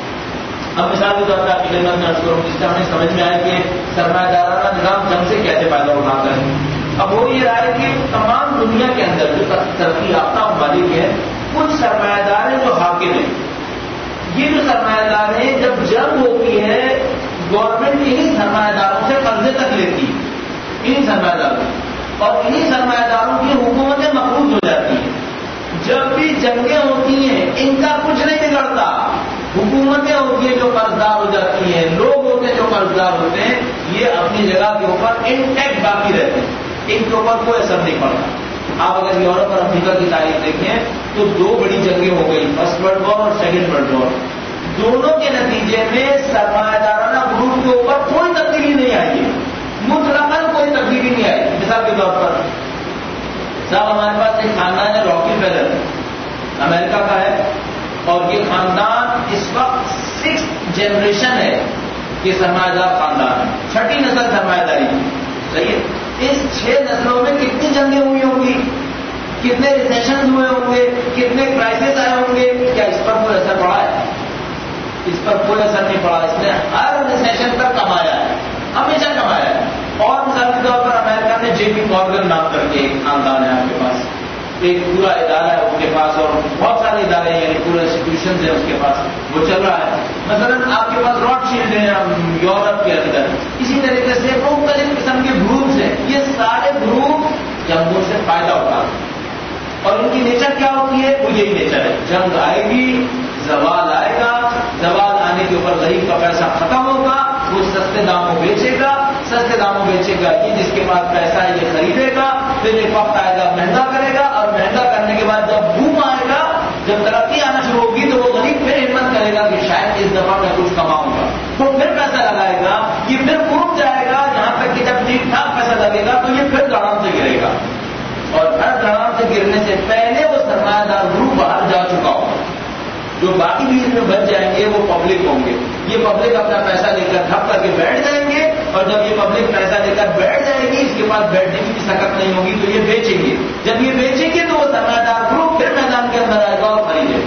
اب مثال کے طور پر آپ کی خدمت میں عرض کروں جس سے ہمیں سمجھ میں آئے کہ سرمایہ دارانہ نظام جنگ سے کیسے فائدہ اٹھاتا ہے. اب وہ یہ رہا ہے کہ تمام دنیا کے اندر جو ترقی یافتہ ممالک ہیں کچھ سرمایہ دار ہیں جو حاکم ہیں. یہ جو سرمایہ دار ہیں جب جنگ ہوتی ہے گورنمنٹ انہیں سرمایہ داروں سے قرضے تک لیتی ہے, انہیں سرمایہ داروں, اور انہیں سرمایہ داروں کی حکومتیں مقروض ہو جاتی ہیں. جب بھی جنگیں ہوتی ہیں ان کا کچھ نہیں بگڑتا, حکومتیں ہوتی ہیں جو قرضدار ہو جاتی ہیں, لوگ ہوتے ہیں جو قرضدار ہوتے ہیں, یہ اپنی جگہ کے اوپر انٹیکٹ باقی رہتے ہیں, ان کے اوپر کوئی اثر نہیں پڑتا. آپ اگر یورپ اور افریقہ کی تاریخ دیکھیں تو دو بڑی جنگیں ہو گئی, فرسٹ ورلڈ وار اور سیکنڈ ورلڈ وار. دونوں کے نتیجے میں سرمایہ دارانہ گروپ کے اوپر کوئی تبدیلی نہیں آئی ہے, مطلقاً کوئی تبدیلی نہیں آئی. مثال کے طور پر صاحب ہمارے پاس ایک خاندان ہے راکی فیلر, امریکہ کا ہے, اور یہ خاندان اس وقت سکس جنریشن ہے, یہ سرمایہ دار خاندان ہے, چھٹی نسل سرمایہ داری کی. صحیح ہے. اس چھ نسلوں میں کتنی جنگیں ہوئی ہوں گی, کتنے ریسیشن ہوئے ہوں گے, کتنے کرائسس آئے ہوں گے, کیا اس پر کوئی اثر پڑا ہے؟ اس پر کوئی اثر نہیں پڑا. اس نے ہر ریسیشن پر کمایا ہے, ہمیشہ کمایا ہے. اور مثال کے طور پر امریکہ میں جے پی مارگن نام کر کے ایک خاندان ہے آپ کے پاس, ایک پورا ادارہ ہے اس کے پاس, اور بہت سارے ادارے ہیں, یعنی پورے انسٹیٹیوشن ہیں اس کے پاس, وہ چل رہا ہے. مثلاً آپ کے پاس راٹ شیلڈ ہیں یورپ کے اندر, اسی طریقے سے مختلف قسم کے گروپس ہیں. یہ سارے گروپ جنگوں سے فائدہ اٹھاتے ہیں, اور ان کی نیچر کیا ہوتی ہے؟ وہ یہی نیچر ہے, جنگ آئے گی, زوال آئے گا, زوال آنے کے اوپر غریب کا پیسہ ختم ہوگا, وہ سستے داموں بیچے گا, سستے داموں بیچے گا, یہ جس کے پاس پیسہ ہے یہ خریدے گا, پھر ایک وقت آئے گا مہنگا کرے گا, اور مہنگا کرنے کے بعد جب بوم آئے گا, جب ترقی آنا شروع ہوگی تو وہ غریب پھر ہمت کرے گا کہ شاید اس دفعہ میں کچھ کماؤں گا, وہ پھر پیسہ لگائے گا, یہ پھر گروپ جائے گا, جہاں تک کہ جب ٹھیک ٹھاک پیسہ لگے گا تو یہ پھر دڑام سے گرے گا, اور ہر دڑام سے گرنے سے پہلے وہ سرمایہ دار گروپ باہر جا چکا ہوگا. جو باقی بھی اس میں بچ جائیں گے وہ پبلک ہوں گے. یہ پبلک اپنا پیسہ لے کر ٹھپ کر کے بیٹھ جائیں گے, اور جب یہ پبلک پیسہ لے کر بیٹھ جائے گی, اس کے پاس بیٹھنے کی بھی سکت نہیں ہوگی, تو یہ بیچیں گے. جب یہ بیچیں گے تو وہ سرمایہ دار گروپ پھر میدان کے اندر آئے گا اور خریدے.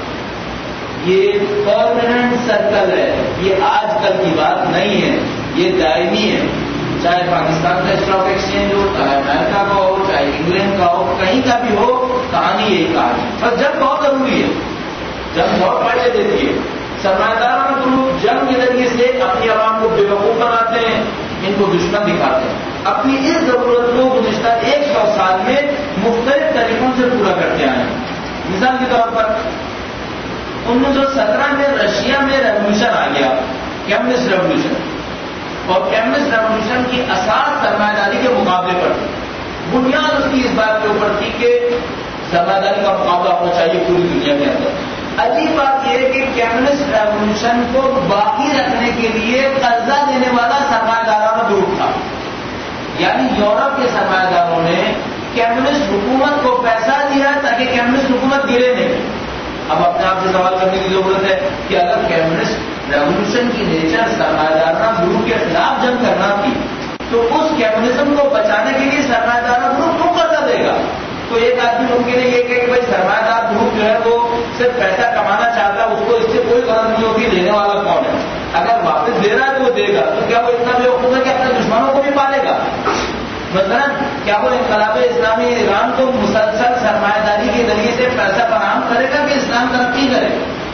یہ پرماننٹ سرکل ہے, یہ آج کل کی بات نہیں ہے, یہ دائمی ہے. چاہے پاکستان کا اسٹاک ایکسچینج ہو, چاہے امریکہ کا ہو, چاہے انگلینڈ کا ہو, کہیں کا بھی ہو, کہانی یہی کہانی. بس جنگ بہت ضروری ہے, جنگ بہت فائدے دیتی ہے. سرمایہ داروں گروپ جنگ کے ذریعے سے اپنی عوام کو بے وقوف بناتے ہیں, ان کو دشمن دکھاتے ہیں. اپنی اس ضرورت کو گزشتہ ایک سو سال میں مختلف طریقوں سے پورا کرتے آئے ہیں. مثال کے طور پر انیس سو سترہ میں رشیا میں ریولیوشن آ گیا, کیمسٹ ریولیوشن, اور کیمسٹ ریولیوشن کی اساس سرمایہ داری کے مقابلے پر تھی. بنیاد اس کی اس بات کے اوپر تھی کہ سرمایہ داری کا مقابلہ ہونا چاہیے پوری دنیا کے اندر. عجیب بات یہ ہے کہ کیمسٹ ریولیوشن کو باقی رکھنے کے لیے قرضہ دینے والا سرمایہ دارانہ گروپ تھا. یعنی یورپ کے سرمایہ داروں نے کیمسٹ حکومت کو پیسہ دیا تاکہ کیمسٹ حکومت گرے نہیں. اب اپنے آپ سے سوال کرنے کی ضرورت ہے کہ اگر کیمسٹ ریولیوشن کی نیچر سرمایہ دارانہ گروپ کے خلاف جنگ کرنا تھی تو اس کیمونزم کو بچانے کے لیے سرمایہ دار گروپ کیوں قرضہ دے گا؟ تو ایک آدمی ممکن ہے یہ کہ بھائی سرمایہ دار گروپ جو ہے وہ صرف پیسہ کمانا چاہتا ہے، اس کو اس سے کوئی غرض نہیں ہوتی لینے والا کون ہے. اگر واپس دے رہا ہے تو وہ دے گا، تو کیا وہ اتنا بیوقوف ہے کہ اپنے دشمنوں کو بھی پالے گا؟ مثلا کیا وہ انقلاب اسلامی ایران کو مسلسل سرمایہ داری کے ذریعے سے پیسہ فراہم کرے گا کہ اسلام ترقی کرے؟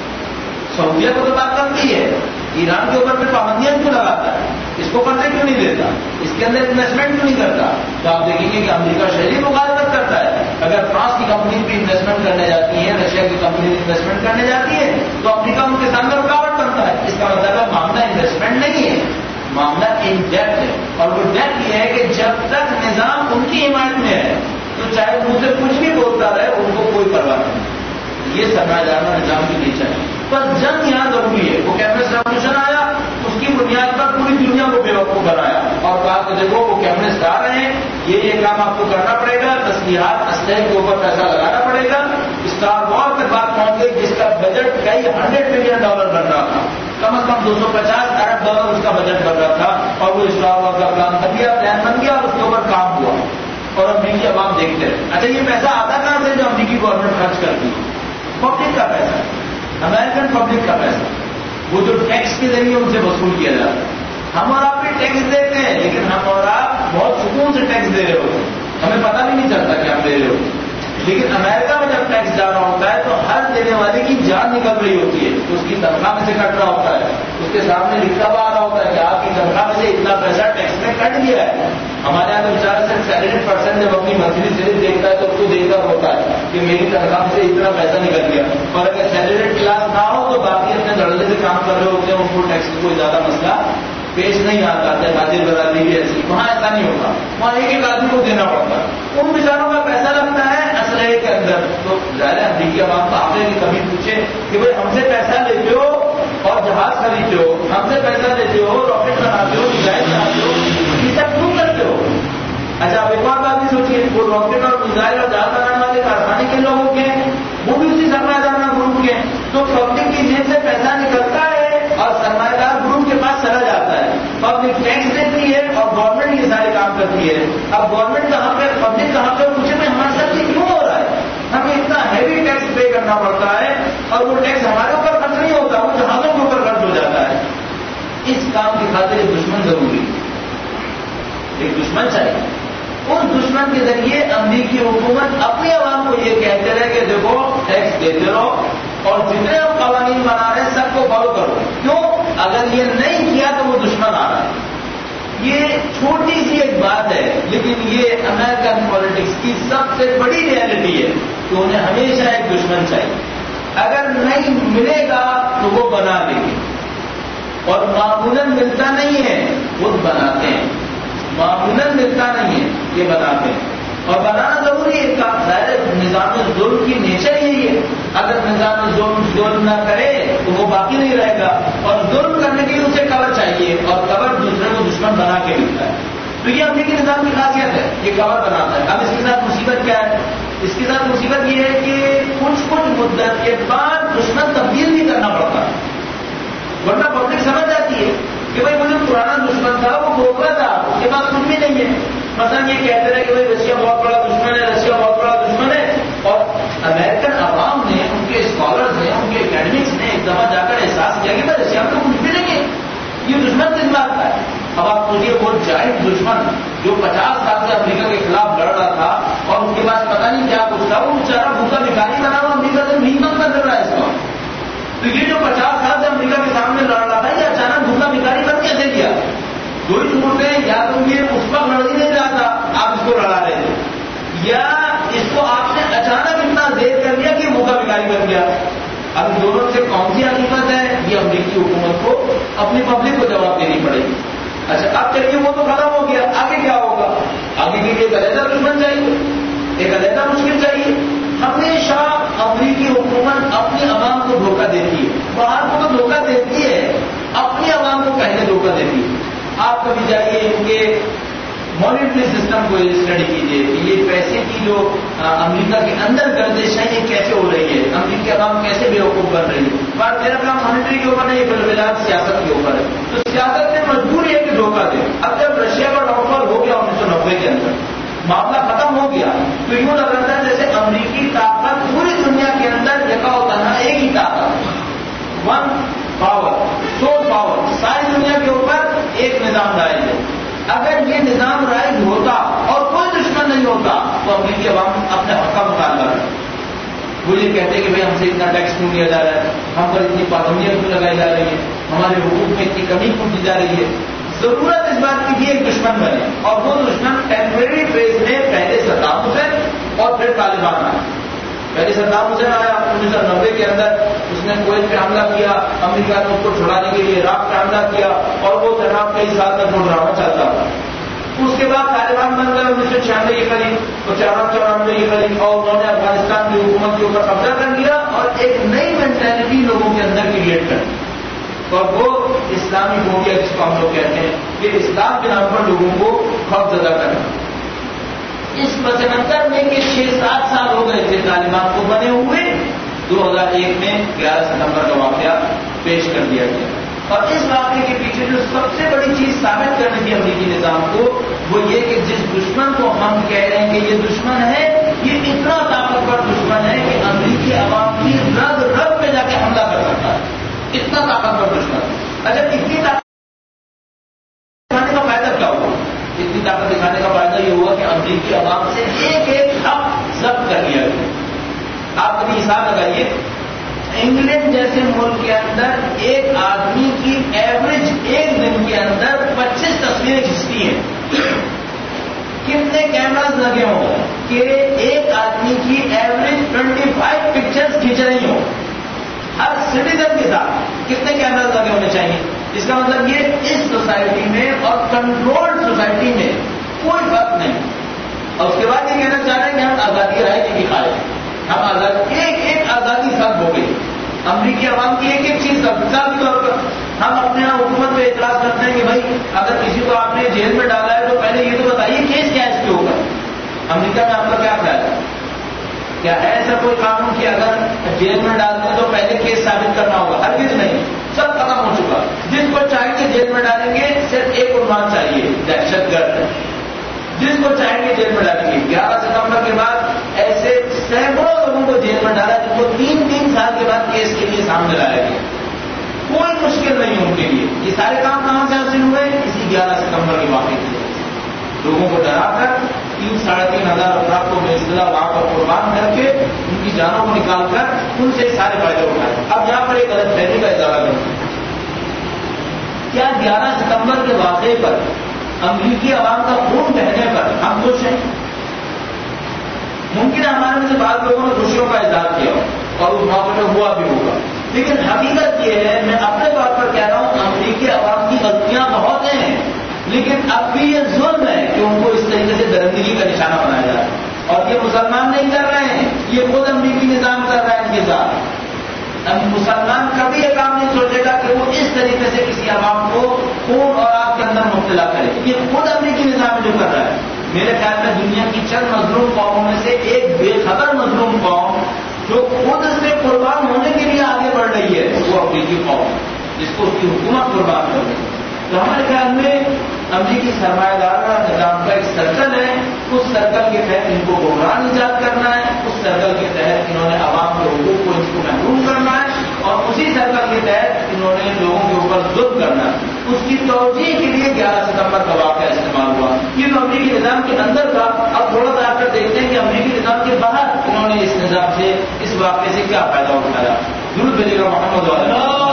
سعودیہ کو تو بات کرتی ہے، ایران کے اوپر پھر پابندیاں کیوں لگاتا ہے؟ اس کو قرضے کیوں نہیں دیتا؟ اس کے اندر انویسٹمنٹ کیوں نہیں کرتا؟ تو آپ دیکھیں گے کہ امریکہ شہری مخالفت کرتا ہے. اگر فرانس کی کمپنی بھی انویسٹمنٹ کرنے جاتی ہے، رشیا کی کمپنی انویسٹمنٹ کرنے جاتی ہے تو امریکہ ان کے سامنے رکاوٹ بنتا ہے. اس کا مطلب ہے معاملہ انویسٹمنٹ نہیں ہے، معاملہ ان ڈیپتھ ہے. اور وہ ڈیپتھ یہ ہے کہ جب تک نظام ان کی حمایت میں ہے تو چاہے مجھ سے کچھ بھی بولتا رہے ان کو کوئی پرواہ نہیں. یہ سرمایہ دارانہ نظام کی نیچر ہے. پر جنگ یہاں ضروری ہے. وہ کیمسٹ ریولیوشن آیا، اس کی بنیاد پر پوری دنیا کو بے وقوف بنایا اور کہا کہ دیکھو وہ کیمسٹ آ رہے ہیں، یہ یہ کام آپ کو کرنا پڑے گا، تسلیحات اسلحے کے اوپر پیسہ لگانا پڑے گا. اسٹار وار تک بات پہنچ گئی جس کا بجٹ کئی ہنڈریڈ ملین ڈالر بن رہا تھا، کم از کم دو سو پچاس ارب ڈالر اس کا بجٹ بن رہا تھا. اور وہ اسٹار وار کا پلان بن گیا، پلان بن گیا اور اس کے اوپر کام ہوا اور امریکی عوام دیکھتے رہے. اچھا یہ پیسہ آتا کہاں سے جو امریکی گورنمنٹ خرچ کرتی ہے؟ پبلک کا پیسہ، امریکن پبلک کا پیسہ، وہ جو ٹیکس کے ذریعے ان سے وصول کیا جاتا ہے. ہم اور آپ بھی ٹیکس دیتے ہیں لیکن ہم اور آپ بہت سکون سے ٹیکس دے رہے ہوتے ہیں، ہمیں پتہ بھی نہیں چلتا کہ ہم دے رہے ہوتے ہیں. لیکن امریکہ میں جب ٹیکس جا رہا ہوتا ہے تو ہر دینے والے کی جان نکل رہی ہوتی ہے، اس کی تنخواہ میں سے کٹ رہا ہوتا ہے، اس کے سامنے لکھا ہوا آ رہا ہوتا ہے کہ آپ کی تنخواہ میں سے اتنا پیسہ ٹیکس میں کٹ گیا ہے. ہمارے یہاں تو بیچارہ صرف سیلری پرسنٹ جب اپنی منتھلی سیلری دیکھتا ہے تو اس کو دیکھ کر ہوتا ہے کہ میری تنخواہ میں سے اتنا پیسہ نکل گیا. اور اگر سیلری کلاس نہ ہو تو باقی اپنے دھڑلے سے کام کر رہے ہوتے ہیں، ان کو ٹیکس کوئی زیادہ مسئلہ پیش نہیں آتا ہے. حاضر برادری بھی ایسی، وہاں ایسا نہیں ہوتا، وہاں ایک ایک آدمی کو دینا پڑتا ہے. ان بیچاروں کا پیسہ لگتا ہے اسلحے کے اندر. تو ظاہر امریکی عوام کو آپ نے کبھی پوچھے کہ بھائی ہم سے پیسہ لیتے ہو اور جہاز خریدتے ہو، ہم سے پیسہ لیتے ہو، راکٹ بناتے ہو، میزائل بناتے ہو، یہ سب کیوں کرتے ہو؟ اچھا آپ ایک اور بات بھی سوچیے، وہ راکٹ اور میزائل اور جہاز بنانے والے کارخانے کے لوگوں کے وہ بھی اسی سرمایہ دارانہ گروپ کے. تو پبلک کی جیب سے پیسہ نکلتا ہے اور سرمایہ دار گروپ کے پاس چلا جاتا ہے. پبلک ٹیکس دیتی ہے اور گورنمنٹ یہ سارے کام کرتی ہے. اب گورنمنٹ کہاں پہ، پبلک کہاں پہ پوچھے میں ہمارے ساتھ یہ کیوں ہو رہا ہے؟ ہمیں اتنا ہیوی ٹیکس پے کرنا پڑتا ہے اور وہ ٹیکس ہمارے اوپر خرچ نہیں ہوتا، وہ جہازوں کے اوپر خرچ ہو جاتا ہے. اس کام کی خاطر ایک دشمن ضروری ہے، ایک دشمن چاہیے. اس دشمن کے ذریعے امریکی حکومت اپنی عوام کو یہ کہتے رہے کہ دیکھو ٹیکس دیتے رہو اور جتنے ہم قوانین بنا رہے ہیں سب کو فالو کرو. کیوں؟ اگر یہ نہیں کیا تو وہ دشمن آ رہا ہے. یہ چھوٹی سی ایک بات ہے لیکن یہ امریکن پالیٹکس کی سب سے بڑی ریالٹی ہے کہ انہیں ہمیشہ ایک دشمن چاہیے. اگر نہیں ملے گا تو وہ بنا دیں گے اور معمولاً ملتا نہیں ہے وہ بناتے ہیں. معمولاً ملتا نہیں ہے یہ بناتے ہیں اور بنانا ضروری ہے. ظاہر نظام ظلم کی نیچر یہی ہے. اگر نظام ظلم ظلم نہ کرے تو وہ باقی نہیں رہے گا اور ظلم کرنے کے لیے اسے کور چاہیے اور کور دوسرے کو دشمن بنا کے ملتا ہے. تو یہ امریکی نظام کی خاصیت ہے، یہ کور بناتا ہے. اب اس کے ساتھ مصیبت کیا ہے؟ اس کے ساتھ مصیبت یہ ہے کہ کچھ کچھ مدت کے بعد دشمن تبدیل نہیں کرنا پڑتا، ورنہ پبلک سمجھ جاتی ہے کہ بھائی مجھے پرانا دشمن تھا وہ کھوکھلا تھا، اس کے بعد کچھ بھی نہیں ہے. مثلا یہ کہتے رہے کہ بھائی رشیا بہت بڑا دشمن ہے، رشیا بہت بڑا دشمن ہے. اور امریکن عوام نے، ان کے اسکالرز نے، ان کے اکیڈمکس نے ایک دفعہ جا کر احساس کیا کہ بھائی رشیا کو کچھ بھی نہیں ہے، یہ دشمن کس بات کا ہے. اب آپ سوچیے وہ جائنٹ دشمن جو پچاس سال سے امریکہ کے خلاف لڑ رہا تھا اور اس کے پاس پتہ نہیں کیا کچھ تھا، وہ بیچارہ بھوکا بھکاری بنا ہوا امریکہ سے نہیں بند کر رہا ہے اس کا. تو یہ جو پچاس سال سے امریکہ کے سامنے لڑ رہا تھا یہ اچانک بھوکا بھکاری بن کیسے گیا؟ دو ہی صورتیں، یا تو یہ اس وقت لڑ ہی نہیں رہا تھا آپ اس کو لڑا رہے تھے، یا اس کو آپ نے اچانک اتنا دیر کر لیا کہ بھوکا بھکاری بن گیا. اب دونوں سے کون سی حقیقت ہے؟ یہ امریکی حکومت کو اپنی پبلک کو جواب دینی پڑے گی. اچھا اب چلیے وہ تو ختم ہو گیا، آگے کیا ہوگا؟ آگے کے لیے ایک علیحدہ دشمن چاہیے، ایک علیحدہ مشکل چاہیے. ہمیشہ امریکی حکومت اپنی عوام کو کو دھوکہ دیتی ہے، باہر کو تو دھوکہ دیتی ہے، اپنی عوام کو پہلے دھوکہ دیتی ہے. آپ کبھی جائیے ان کے مانیٹری سسٹم کو اسٹڈی کیجیے کہ یہ پیسے کی جو امریکہ کے اندر گردش ہے یہ کیسے ہو رہی ہے، امریکی عوام کیسے بے وقوف بن رہی ہے. بات میرا کام مانیٹری کے اوپر نہیں، بالفعل سیاست کے اوپر ہے. تو سیاست نے مجبوری ہے کہ دھوکہ دے. اب جب رشیا کا ڈاؤن فال ہو گیا انیس سو نبے کے اندر، معاملہ ختم ہو گیا، تو یوں لگ رہا تھا جیسے امریکی طاقت پوری دنیا کے اندر یکا و تنہا ایک ہی طاقت، ون پاور، سول پاور، ساری دنیا کے اوپر ایک نظام رائج ہے. اگر یہ نظام رائج ہوتا اور کوئی دشمن نہیں ہوتا تو امریکی عوام اپنے حق کا مطالبہ کرتے. وہ یہ کہتے کہ بھائی ہم سے اتنا ٹیکس کیوں لیا جا رہا ہے، ہم پر اتنی پابندیاں کیوں لگائی جا رہی ہیں، ہمارے حقوق میں اتنی کمی کیوں کی جا رہی ہے. ضرورت اس بات کی بھی ایک دشمن بنے، اور وہ دشمن ٹیمپریری فیز میں پہلے صدام حسین اور پھر طالبان آئے. پہلے صدام حسین آیا انیس سو نبے کے اندر، اس نے کویت پہ حملہ کیا، امریکہ نے اس کو چھڑانے کے لیے عراق پہ حملہ کیا، اور وہ جناب کئی سال تک وہ ڈرامہ چلتا تھا. اس کے بعد طالبان بن گئے انیس سو چھیانوے کے قریب اور چورانوے چورانوے کے قریب، اور انہوں نے افغانستان کی حکومت کے اوپر قبضہ کر لیا اور ایک نئی مینٹلٹی لوگوں کے اندر کریٹ کر دی، اور وہ اسلامی فوبیا جس کو ہم لوگ کہتے ہیں کہ اسلام کے نام پر لوگوں کو خوف زدہ کرنا. اس پس منظر میں کہ چھ سات سال ہو گئے تھے طالبان کو بنے ہوئے، دو ہزار ایک میں گیارہ ستمبر کا واقعہ پیش کر دیا گیا. اور اس واقعے کے پیچھے جو سب سے بڑی چیز ثابت کرنے کی امریکی نظام کو وہ یہ کہ جس دشمن کو ہم کہہ رہے ہیں کہ یہ دشمن ہے، یہ اتنا طاقتور دشمن ہے کہ امریکی عوام کی رگ رگ میں جا کے حملہ کر سکتا ہے. اتنا طاقتور دشمن. اچھا اتنی طاقت دکھانے کا فائدہ کیا ہوا؟ اتنی طاقت دکھانے کا فائدہ یہ ہوا کہ امریکی عوام سے ایک ایک حق ضبط کر لیا گیا. آپ کبھی حساب لگائیے، انگلینڈ جیسے ملک کے اندر ایک آدمی کی ایوریج ایک دن کے اندر پچیس تصویریں کھینچتی ہیں. کتنے کیمراز لگے ہوں کہ ایک آدمی کی ایوریج ٹوینٹی فائیو پکچرز کھینچ رہی ہوں. ہر سٹیزن کے ساتھ کتنے کیمراز لگے ہونے چاہیے؟ اس کا مطلب یہ اس سوسائٹی میں اور کنٹرولڈ سوسائٹی میں کوئی فرق نہیں. اور اس کے بعد یہ کہنا چاہ رہے ہیں کہ ہم آزادی رائے کی دکھائے، ہم آزاد ایک ایک آزادی سب ہو گئی. امریکی عوام کی ایک ایک چیز سب مثال کے طور پر ہم اپنے یہاں حکومت پہ اعتراض کرتے ہیں کہ بھائی اگر کسی کو آپ نے جیل میں ڈالا ہے تو پہلے یہ تو بتائیے کیس کیا ہے اس کے اوپر. امریکہ میں آپ کا کیا خیال ہے؟ کیا ہے ایسا کوئی قانون کہ اگر جیل میں ڈال دیں تو پہلے کیس ثابت کرنا ہوگا؟ ہرگز نہیں، سب ختم ہو چکا. جس کو چاہیں گے جیل میں ڈالیں گے، صرف ایک عنوان چاہیے، دہشت گرد. جس کو چاہیں گے جیل میں ڈالیں گے. گیارہ ستمبر کے بعد ایسے سینکڑوں لوگوں کو جیل میں ڈالا جن کو تین تین سال کے بعد کیس کے لیے سامنے لایا گیا. کوئی مشکل نہیں ان کے لیے. یہ سارے کام کہاں سے حاصل ہوئے؟ اسی گیارہ ستمبر کے واقعے کی وجہ سے. لوگوں کو ڈرا کر تین ساڑھے تین ہزار افراد کو بےسلا وہاں پر قربان کر کے ان کی جانوں کو نکال کر ان سے سارے فائدے اٹھائے. اب یہاں پر ایک غلط فہمی کا اضافہ کرتے ہیں. کیا گیارہ ستمبر کے واقعے پر امریکی عوام کا خون بہنے پر ہم خوش ہیں؟ ممکن ہے ہمارے میں سے بعض لوگوں نے خوشیوں کا اظہار کیا اور اس موقع میں ہوا بھی ہوگا، لیکن حقیقت یہ ہے، میں اپنے طور پر کہہ رہا ہوں، امریکی عوام کی غلطیاں بہت ہیں، لیکن اب بھی یہ ظلم ہے کہ ان کو اس طریقے سے درندگی کا نشانہ بنایا جا رہا ہے. اور یہ مسلمان نہیں کر رہے ہیں، یہ خود امریکی نظام کر رہا ہے ان کے ساتھ. مسلمان کبھی یہ کام نہیں سوچے گا کہ وہ اس طریقے سے کسی عوام کو خون اور آگ کے اندر مبتلا کرے. یہ خود امریکی نظام جو کر رہا ہے. میرے خیال میں دنیا کی چند مظلوم قوموں میں سے ایک بے خبر مظلوم قوم جو خود اس میں قربان ہونے کے لیے آگے بڑھ رہی ہے وہ امریکی قوم، جس کو اس کی حکومت قربان کر رہی ہے. تو ہمارے خیال میں امریکی سرمایہ دارانہ نظام کا ایک سرکل ہے، اس سرکل کے تحت ان کو گمراہ ایجاد کرنا ہے، اس سرکل کے تحت انہوں نے عوام کے حقوق کو ان کو محروم کرنا ہے، اور اسی سرکل کے تحت انہوں نے لوگوں کے اوپر ظلم کرنا ہے. اس کی توجیہ کے لیے گیارہ ستمبر کا واقعہ استعمال ہوا. یہ تو امریکی نظام کے اندر تھا. اب تھوڑا سا آ کر دیکھتے ہیں کہ امریکی نظام کے باہر انہوں نے اس نظام سے، اس واقعے سے کیا فائدہ اٹھایا. ضرور بھیجے گا محمد والا.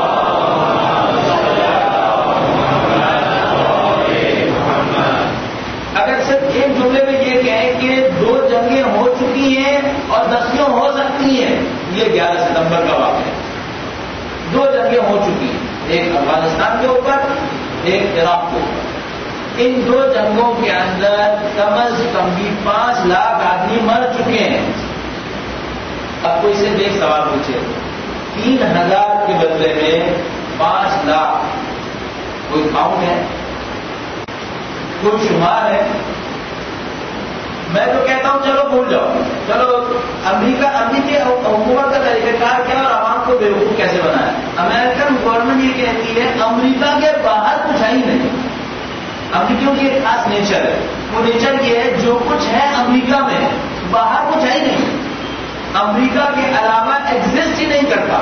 اگر صرف ایک جملے میں یہ کہیں کہ دو جنگیں ہو چکی ہیں اور دسیوں ہو سکتی ہیں، یہ گیارہ ستمبر کا واقعہ ہے. دو جنگیں ہو چکی ہیں، ایک افغانستان کے اوپر، ایک عراق کے اوپر. ان دو جنگوں کے اندر کم از کم بھی پانچ لاکھ آدمی مر چکے ہیں. اب کوئی سے دیکھ سوال پوچھے تین ہزار کے بدلے میں پانچ لاکھ کوئی کاؤنٹ ہے؟ کوئی شمار ہے؟ میں تو کہتا ہوں چلو بھول جاؤ، چلو امریکہ امریکی حکومت کا طریقہ کار کیا اور عوام کو بیوقوف کیسے بنایا؟ امریکن گورنمنٹ یہ کہتی ہے امریکہ کے باہر کچھ ہے ہی نہیں. امریکیوں کی ایک خاص نیچر ہے، وہ نیچر یہ ہے جو کچھ ہے امریکہ میں باہر کچھ ہے ہی نہیں، امریکہ کے علاوہ ایگزسٹ ہی نہیں کرتا.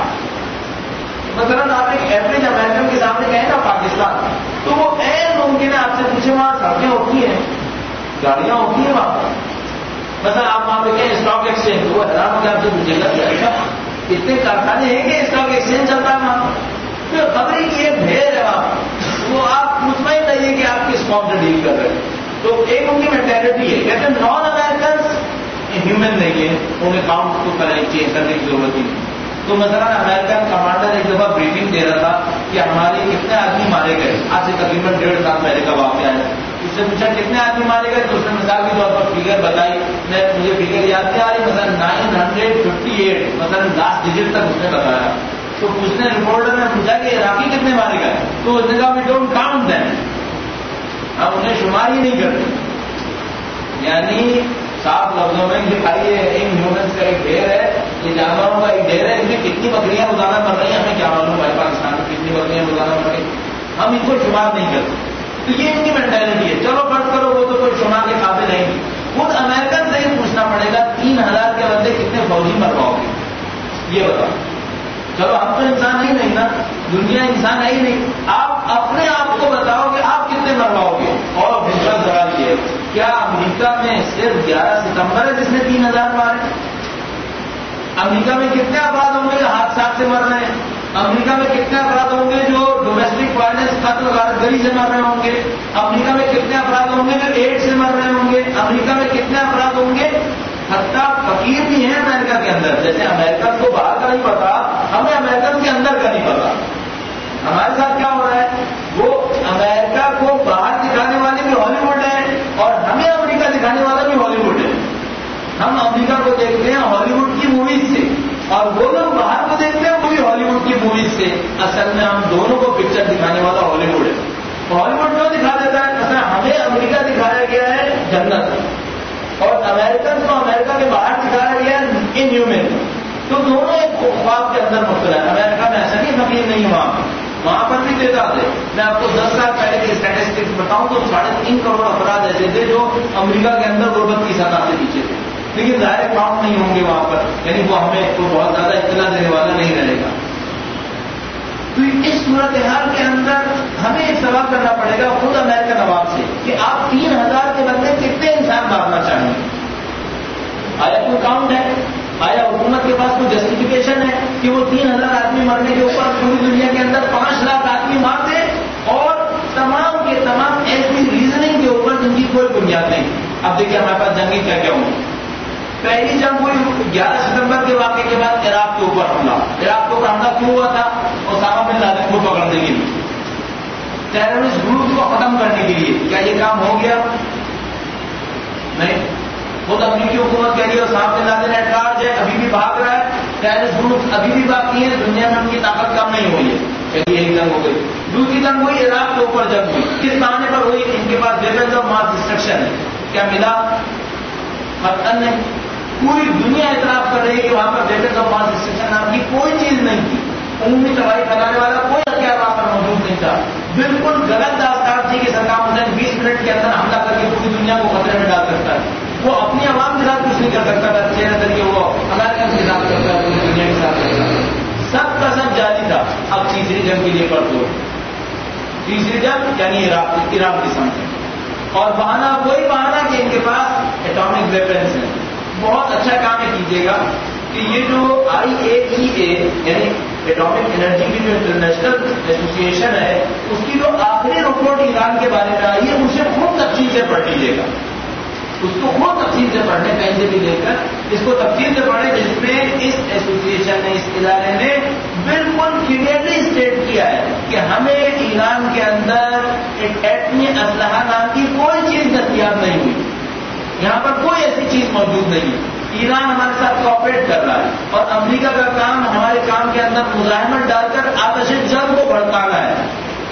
مثلاً آپ ایک ایوریج امریکن کے سامنے کہیں نا پاکستان، تو وہ غیر ممکن ہے آپ سے پوچھے وہاں سڑکیں ہوتی ہیں، گاڑیاں ہوتی ہیں وہاں پر. مثلا آپ وہاں پہ کہیں اسٹاک ایکسچینج، وہ حیران ہو کے آپ سے پوچھے گا کہ اچھا اتنے کارخانے ہیں کہ اسٹاک ایکسچینج چلتا ہے وہاں پر؟ خبریں کی ایک بھیڑ ہے وہاں، وہ آپ مطمئن رہیے کہ آپ کس قوم سے ڈیل کر رہے ہیں. تو ایک ان کی مینٹیلٹی ہے، کہتے ہیں نان امیرکنس ہیومن نہیں ہے، انہیں کاؤنٹ کو کریں چینج کرنے کی ضرورت ہی نہیں. تو مثلا امریکن کمانڈر ایک دفعہ بریفنگ دے رہا تھا کہ ہمارے کتنے آدمی مارے گئے، آج سے تقریباً ڈیڑھ سال پہلے کا واقعہ ہے. اس سے پوچھا کتنے آدمی مارے گئے، تو اس نے مثال کے طور پر فگر بتائی، میں مجھے فگر یاد نہیں آ رہی، مثلا نائن ہنڈریڈ ففٹی ایٹ مثلا لاسٹ ڈیجٹ تک اس نے بتایا. تو اس نے رپورٹر نے پوچھا کہ عراقی کتنے مارے گئے، تو اس نے کہا وی ڈونٹ کاؤنٹ دیم، ہم انہیں شمار ہی نہیں کرتے. یعنی صاف لفظوں میں دکھائیے ان ہیومنس کا ایک ڈھیر ہے، یہ جانوروں کا ایک ڈھیر ہے، اس میں کتنی بکریاں روزانہ مر رہی ہیں ہمیں کیا معلوم بھائی پاکستان میں کتنی بکریاں روزانہ مر رہی ہیں، ہم ان کو شمار نہیں کرتے. تو یہ ان کی مینٹلٹی ہے، چلو فرض کرو وہ تو کوئی شمار کے قابل نہیں. خود امریکن سے ہی پوچھنا پڑے گا تین ہزار کے بندے کتنے فوجی مرواؤ گے، یہ بتاؤ. چلو ہم تو انسان ہی نہیں نا، دنیا انسان ہے ہی نہیں، آپ اپنے آپ کو بتاؤ کہ آپ کتنے مرواؤ گے. اور دوسرا سوال یہ ہے کیا امریکہ میں صرف گیارہ ستمبر ہے جس نے تین ہزار مارے؟ امریکہ میں کتنے افراد ہوں گے جو حادثات سے مر رہے ہیں؟ امریکہ میں کتنے افراد ہوں گے جو ڈومیسٹک وائلنس قتل غارت گری سے مر رہے ہوں گے؟ امریکہ میں کتنے افراد ہوں گے جو ایڈس سے مر رہے ہوں گے؟ امریکہ میں کتنے افراد ہوں گے حتیٰ فقیر بھی ہیں امریکہ کے اندر؟ جیسے امریکن کو باہر کا نہیں پتا، ہمیں امریکن کے اندر کا نہیں پتا. ہمارے ساتھ کیا ہو رہا ہے، وہ امریکہ کو باہر دکھانے والے بھی ہالی ووڈ ہے اور ہمیں امریکہ دکھانے والا بھی ہالی ووڈ ہے. ہم امریکہ کو دیکھتے ہیں ہالی ووڈ کی موویز سے اور وہ لوگ باہر کو دیکھتے ہیں وہ بھی ہالی ووڈ کی موویز سے. اصل میں ہم دونوں کو پکچر دکھانے والا ہالی ووڈ ہے. ہالی ووڈ کیوں دکھا دیتا ہے؟ اصل ہمیں امریکہ دکھایا گیا ہے جنت اور امریکن کو امریکہ کے باہر دکھایا گیا ہے ان ہیومن. تو دونوں ایک خواب کے اندر مبتلا ہے. امریکہ میں ایسا نہیں فقیر نہیں ہے، وہاں وہاں پر بھی تعداد ہے. میں آپ کو دس سال پہلے کے اسٹیٹسٹکس بتاؤں تو ساڑھے تین کروڑ افراد ایسے تھے جو امریکہ کے اندر غربت کی سطح سے پیچھے تھے، لیکن ظاہر کاؤنٹ نہیں ہوں گے وہاں پر، یعنی وہ ہمیں کوئی بہت زیادہ اطلاع دینے والا نہیں رہے گا. تو اس صورتحال کے اندر ہمیں ایک سوال کرنا پڑے گا خود امریکن عوام سے کہ آپ تین ہزار کے بندے کتنے انسان مارنا چاہیں گے؟ آیا کوئی کاؤنٹ ہے؟ آیا حکومت کے پاس کوئی جسٹیفیکیشن ہے کہ وہ تین ہزار آدمی مرنے کے اوپر پوری دنیا کے اندر پانچ لاکھ آدمی مار دے اور تمام کے تمام ایسی ریزننگ کے اوپر جن کی کوئی بنیاد نہیں؟ اب دیکھیے ہمارے پاس جنگی کیا کیا ہوں. پہلی جنگ ہوئی گیارہ ستمبر کے واقعے کے بعد عراق کے اوپر حملہ. عراق کے اوپر حملہ کیوں ہوا تھا؟ اسامہ بن لادن کو پکڑنے کے لیے، ٹیررسٹ گروپ کو ختم کرنے کے لیے. کیا یہ کام ہو گیا؟ نہیں. خود امریکی حکومت کہہ رہی ہے Osama bin Laden at large ہے، ابھی بھی بھاگ رہا ہے، ٹیررسٹ گروپ ابھی بھی باقی ہیں، دنیا میں ان کی طاقت کم نہیں ہوئی ہے. چلیے ایک جنگ ہو گئی. دوسری جنگ ہوئی عراق کے اوپر جنگ ہوئی. کس بہانے پر ہوئی؟ ان کے پاس ویپنز آف ماس ڈسٹرکشن ہے. کیا ملا؟ قطعاً نہیں. پوری دنیا اعتراف کر رہی ہے کہ وہاں پر ویپنز آف ماس ڈسٹرکشن نام کی کوئی چیز نہیں تھی. عمومی تباہی پھیلانے والا کوئی ہتھیار وہاں پر موجود نہیں تھا. بالکل غلط داستان تھی کہ صدام حسین بیس منٹ کے اندر حملہ کر کے پوری دنیا کو خطرے میں ڈال سکتا ہے. وہ اپنی عوام کے ساتھ کچھ نہیں کر سکتا تھا، چہرے طریقے وہ امریکن کے ساتھ کرتا ہے، پوری دنیا کے ساتھ کرتا ہے. سب کا سب جاری تھا. اب تیسری جنگ کے لیے پڑھ دو. تیسری جنگ یعنی عراق عراق کی سمجھ اور بہانہ کوئی بہانہ کہ ان کے پاس ایٹامک ویپنس ہیں. بہت اچھا کام یہ کیجیے گا کہ یہ جو آئی اے ای اے یعنی ایٹامک انرجی کی جو انٹرنیشنل ایسوسیشن ہے اس کی جو آخری رپورٹ ایران کے بارے میں آئی ہے اسے خود تفصیل سے پڑھ لیجیے گا. اس کو خود تفصیل سے پڑھنے کہیں سے بھی لے کر اس کو تفصیل سے پڑھیں جس میں اس ایسوسیشن نے اس ادارے نے بالکل کلیئرلی اسٹیٹ کیا ہے کہ ہمیں ایران کے اندر ایک ایٹمی اسلحہ نام کی کوئی چیز دستیاب نہیں ہوئی. یہاں پر کوئی ایسی چیز موجود نہیں ہے. ایران ہمارے ساتھ کوآپریٹ کر رہا ہے اور امریکہ کا کام ہمارے کام کے اندر مزاحمت ڈال کر آتش جنگ کو بھڑکانا ہے.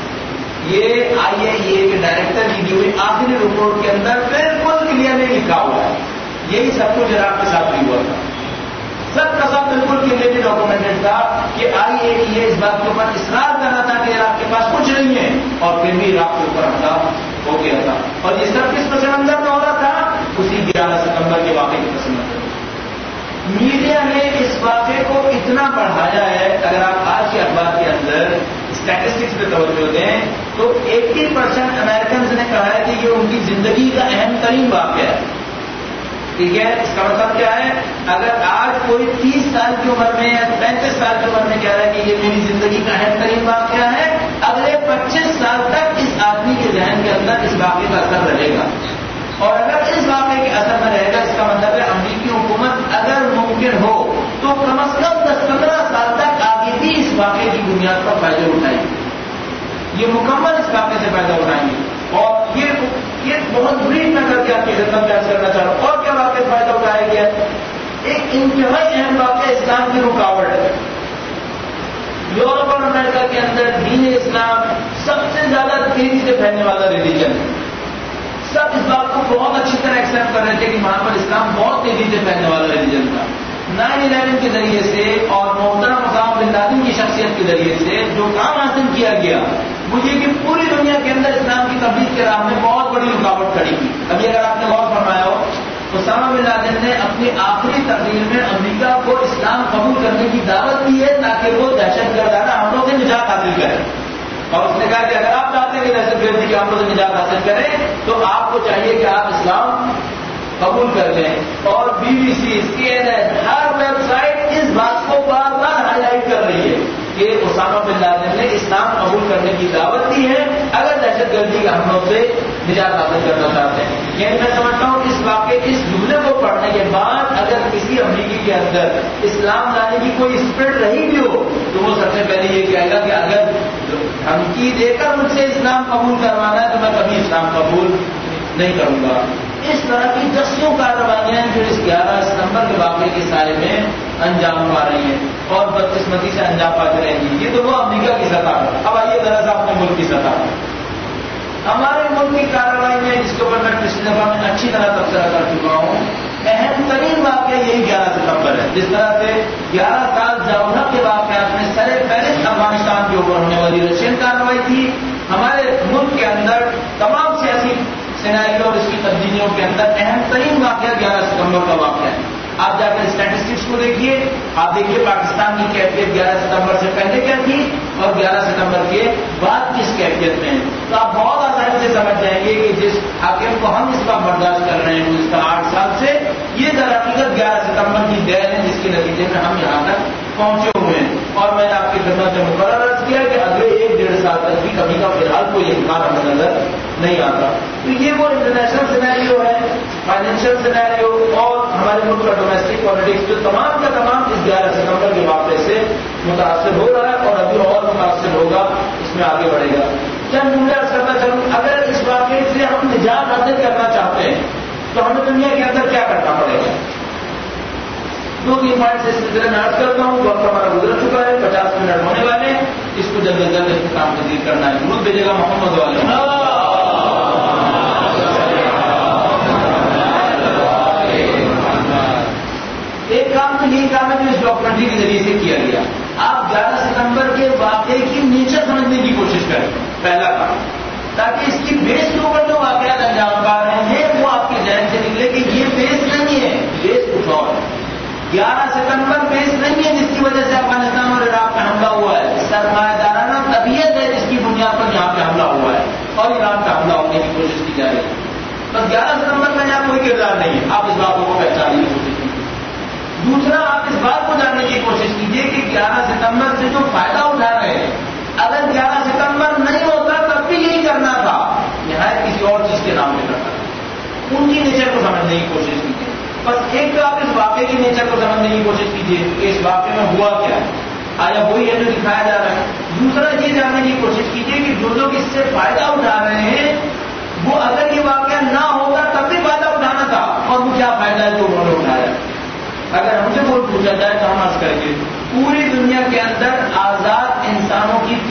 یہ آئی اے ای اے کے ڈائریکٹر کی دی ہوئی آخری رپورٹ کے اندر بالکل کلیئرلی لکھا ہوا ہے. یہی سب کچھ عراق کے ساتھ بھی ہوا تھا. سب کا سب بالکل کلیئرلی ڈاکومنٹڈ تھا کہ آئی اے ای اے اس بات کے اوپر اصرار کر رہا تھا کہ عراق کے پاس کچھ نہیں ہے اور پھر بھی عراق کے اوپر حملہ ہو گیا تھا. اور یہ سب کس پس منظر میں ہو رہا تھا؟ اسی گیارہ ستمبر کے واقعے کے پس منظر. میڈیا نے اس واقعے کو اتنا بڑھایا ہے. اگر آپ آج کے اخبار کے اندر اسٹیٹسٹکس پہ توجہ دیں تو ایٹی پرسینٹ امریکنز نے کہا ہے کہ یہ ان کی زندگی کا اہم ترین واقعہ ہے. ٹھیک ہے، اس کا مطلب کیا ہے؟ اگر آج کوئی تیس سال کی عمر میں یا پینتیس سال کی عمر میں کہہ رہا ہے کہ یہ میری زندگی کا اہم ترین واقعہ ہے، اگلے پچیس سال تک اس آدمی کے ذہن کے اندر اس واقعے کا اثر رہے گا. اور اگر اس واقعے کے اثر میں رہے گا، اس کا مطلب ہے امریکی حکومت اگر ممکن ہو تو کم از کم دس پندرہ سال تک آگے بھی اس واقعے کی بنیاد پر فائدے اٹھائیں گے. یہ مکمل اس واقعے سے فائدہ اٹھائیں گے. اور یہ یہ بہت بری میں کر کے آپ کی خدمت پیش کرنا چاہ رہا ہوں. اور کیا واقعہ سے فائدہ اٹھایا گیا؟ ایک انتہائی اہم واقعہ اسلام کی رکاوٹ ہے. یورپ اور امریکہ کے اندر دین اسلام سب سے زیادہ تیزی سے پھیلنے والا ریلیجن ہے. سب اس بات کو بہت اچھی طرح ایکسپٹ کر رہے تھے کہ وہاں پر اسلام بہت تیزی سے پھیلنے والا ریلیجن تھا. نائن الیون کے ذریعے سے اور محترم اسامہ بن لادن کی شخصیت کے ذریعے سے جو کام حاصل کیا گیا وہ یہ کہ پوری دنیا کے اندر اسلام کی تبلیغ کے راہ میں بہت بڑی رکاوٹ کھڑی کی. ابھی اگر آپ نے غور فرمایا ہو، اسامہ بن لادن نے اپنی آخری تقریر میں امریکہ کو اسلام قبول کرنے کی دعوت دی ہے تاکہ وہ دہشت گردانہ حملوں سے نجات حاصل کرے. اور اس نے کہا کہ اگر آپ چاہتے ہیں کہ دہشت گردی کے حملوں سے نجات حاصل کریں تو آپ کو چاہیے کہ آپ اسلام قبول کر لیں. اور B B C, C N N, ہر ویب سائٹ اس بات کو بار بار ہائی لائٹ کر رہی ہے کہ اسامہ بن لادن نے اسلام قبول کرنے کی دعوت دی ہے اگر دہشت گردی کے حملوں سے نجات حاصل کرنا چاہتے ہیں. یعنی میں سمجھتا ہوں اس واقعے اس جملے کو پڑھنے کے بعد اگر کسی امریکی کے اندر اسلام لانے کی کوئی اسپرٹ رہی بھی ہو تو وہ سب سے پہلے یہ کہے گا کہ اگر دھمکی دے کر مجھ سے اسلام قبول کروانا ہے تو میں کبھی اسلام قبول نہیں کروں گا. اس طرح کی دسیوں کارروائیاں جو اس گیارہ ستمبر کے واقعے کے سائے میں انجام پا رہی ہیں اور بدقسمتی سے انجام پاتے رہیں گی. یہ تو وہ امریکہ کی سطح ہے. اب آئیے ذرا سا اپنے ملک کی سطح ہے. ہمارے ملک کی کارروائی میں جس کے اوپر میں پچھلے دفعہ میں اچھی طرح تبصرہ کر چکا ہوں، اہم ترین واقعہ یہی گیارہ ستمبر ہے. جس طرح سے گیارہ سال جمہوریہ کے واقعات میں سر فہرست افغانستان کے اوپر ہونے والی رشین کارروائی تھی. ہمارے ملک کے اندر تمام سیاسی سیناریو اور اس کی تبدیلیوں کے اندر اہم ترین واقعہ گیارہ ستمبر کا واقعہ ہے. آپ جا کر اسٹیٹسٹکس کو دیکھیے، آپ دیکھیے پاکستان کی کیفیت گیارہ ستمبر سے پہلے کیا تھی اور گیارہ ستمبر کے بعد کس کیفیت میں ہے. تو آپ بہت آسانی سے سمجھ جائیں گے کہ جس حاکم کو ہم اس وقت برداشت کر رہے ہیں گزشتہ آٹھ سال سے، یہ در حقیقت گیارہ ستمبر کی دیر ہے جس کے نتیجے میں ہم یہاں تک پہنچے ہوئے ہیں. اور میں نے آپ کی خدمت میں مقرر عرض کیا کہ اگلے ایک ڈیڑھ سال تک بھی کبھی کا فی الحال کوئی امکان ہمیں نظر نہیں آتا. تو یہ وہ انٹرنیشنل سینیریو ہے، فائنینشیل سینیریو اور ہمارے ملک کا ڈومیسٹک پالیٹکس جو تمام کا تمام اس گیارہ ستمبر کے واقعے سے متاثر ہو رہا ہے اور ابھی اور متاثر ہوگا، اس میں آگے بڑھے گا. چند جملے عرض کرنا چاہوں، اگر اس واقعے سے ہم نجات حاصل کرنا چاہتے ہیں تو ہمیں دنیا کے اندر کیا کرنا پڑے گا؟ دو تین پوائنٹ سے اس سلسلے میں عرض کرتا ہوں. وقت ہمارا گزر چکا ہے، پچاس منٹ ہونے والے، اس کو جلد از جلد اختتام پذیر کرنا ہے. درود بھیجے گا محمد والے. ایک کام تو یہی کام ہے جو اس ڈاکومنٹری کے ذریعے سے کیا گیا. آپ گیارہ ستمبر کے واقعے کی نیچر سمجھنے کی کوشش کریں، پہلا کام، تاکہ اس کی بیس کے اوپر جو واقعات انجام پا رہے ہیں وہ آپ کے ذہن سے نکلے کہ یہ بیس نہیں ہے، بیس کچھ اور ہے. گیارہ ستمبر بیس نہیں ہے جس کی وجہ سے افغانستان اور عراق پہ حملہ ہوا ہے. سرمایہ دارانہ طبیعت ہے جس کی بنیاد پر یہاں پہ حملہ ہوا ہے اور ایران پہ حملہ ہونے کی کوشش کی جا رہی ہے. بس گیارہ ستمبر میں یہاں کوئی کردار نہیں ہے. آپ اس باتوں کو پہچاننے کی کوشش کیجیے. دوسرا، آپ اس بات کو جاننے کی کوشش کیجیے کہ گیارہ ستمبر سے جو فائدہ اٹھا رہے ہیں، اگر گیارہ ستمبر نہیں ہوتا تب بھی یہی کرنا تھا، یہاں کسی اور چیز کے نام پہ کرنا تھا. ان کی نیچر کو سمجھنے کی کوشش کیجیے. بس ایک تو آپ اس واقعے کی نیچر کو سمجھنے کی کوشش کیجیے کہ اس واقعے میں ہوا کیا ہے، آیا وہی ہے جو دکھایا جا رہا ہے. دوسرا یہ جاننے کی کوشش کیجیے کہ جو لوگ اس سے فائدہ اٹھا رہے ہیں وہ اگر یہ واقعہ نہ ہوتا تب بھی فائدہ اٹھانا تھا اور وہ کیا فائدہ ہے جو انہوں نے اٹھایا.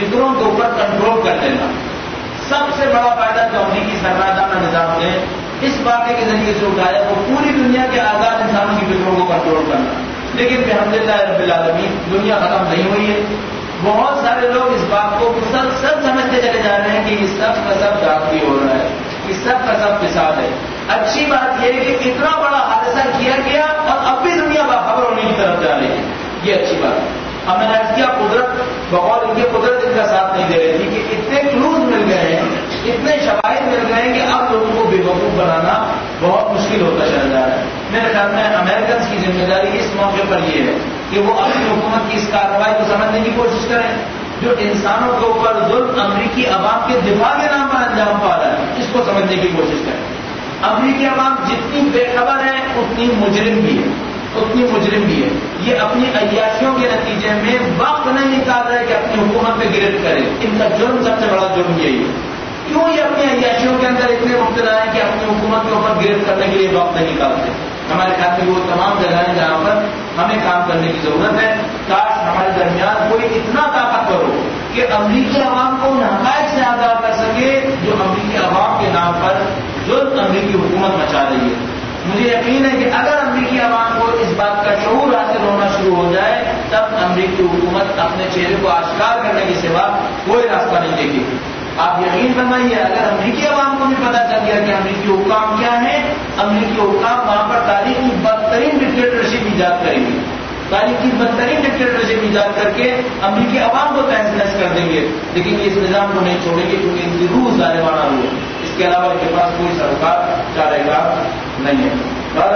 فکروں کے اوپر کنٹرول کر لینا. سب سے بڑا فائدہ جو امریکی سرمایہ نظام نے اس واقعے کے ذریعے سے اٹھایا وہ پوری دنیا کے آزاد انسانوں کی فکروں کو کنٹرول کرنا. لیکن الحمدللہ رب العالمین دنیا ختم نہیں ہوئی ہے. بہت سارے لوگ اس بات کو مسلسل سمجھتے چلے جا رہے ہیں کہ یہ سب کا سب داخلی ہو رہا ہے, یہ سب کا سب فساد ہے. اچھی بات یہ ہے کہ اتنا بڑا حادثہ کیا گیا اور اب بھی دنیا باخبر ہونے کی طرف جا رہی ہے, یہ اچھی بات ہے. اب میں نے عرض کیا قدرت بغور ان کے قدرت ان کا ساتھ نہیں دے رہی تھی کہ اتنے کلوز مل گئے ہیں, اتنے شواہد مل گئے ہیں کہ اب لوگوں کو بے وقوف بنانا بہت مشکل ہوتا چلا جا رہا ہے. میرے خیال میں امریکنس کی ذمہ داری اس موقع پر یہ ہے کہ وہ اپنی حکومت کی اس کارروائی کو سمجھنے کی کوشش کریں. جو انسانوں کے اوپر ظلم امریکی عوام کے دفاع کے نام پر انجام پا رہا ہے اس کو سمجھنے کی کوشش کریں. امریکی عوام جتنی بے خبر ہے اتنی مجرم بھی ہے, اتنی مجرم بھی ہے. یہ اپنی عیاشیوں کے نتیجے میں وقت نہیں نکال رہے کہ اپنی حکومت پہ گرفت کرے. ان کا جرم سب سے بڑا جرم یہی ہے. کیوں یہ اپنی عیاشیوں کے اندر اتنے مبتلا ہیں کہ اپنی حکومت کے اوپر گرفت کرنے کے لیے وقت نہیں نکالتے. ہمارے خیال میں وہ تمام جگہیں جہاں پر ہمیں کام کرنے کی ضرورت ہے. کاش ہمارے درمیان کوئی اتنا طاقتور ہو کہ امریکی عوام کو ان حقائق سے آگاہ کر سکے جو امریکی عوام کے نام پر جو امریکی حکومت مچا رہی ہے. مجھے یقین ہے کہ اگر امریکی عوام کو اس بات کا شعور حاصل ہونا شروع ہو جائے تب امریکی حکومت اپنے چہرے کو آشکار کرنے کے سوا کوئی راستہ نہیں دیکھے گی. آپ یقین فرمائیے اگر امریکی عوام کو بھی پتا چل گیا کہ امریکی حکام کیا ہے, امریکی حکام وہاں پر تاریخ کی بدترین ڈکٹیٹرشپ ایجاد کریں گے, تاریخ کی بدترین ڈکٹیٹرشپ ایجاد کر کے امریکی عوام کو تہس نہس کر دیں گے. لیکن یہ اس نظام کو نہیں چھوڑیں گے کیونکہ ان کی روح ظالمانہ روح ہے. اس کے علاوہ ان کے پاس کوئی سرکار چارے گا نہیں ہے.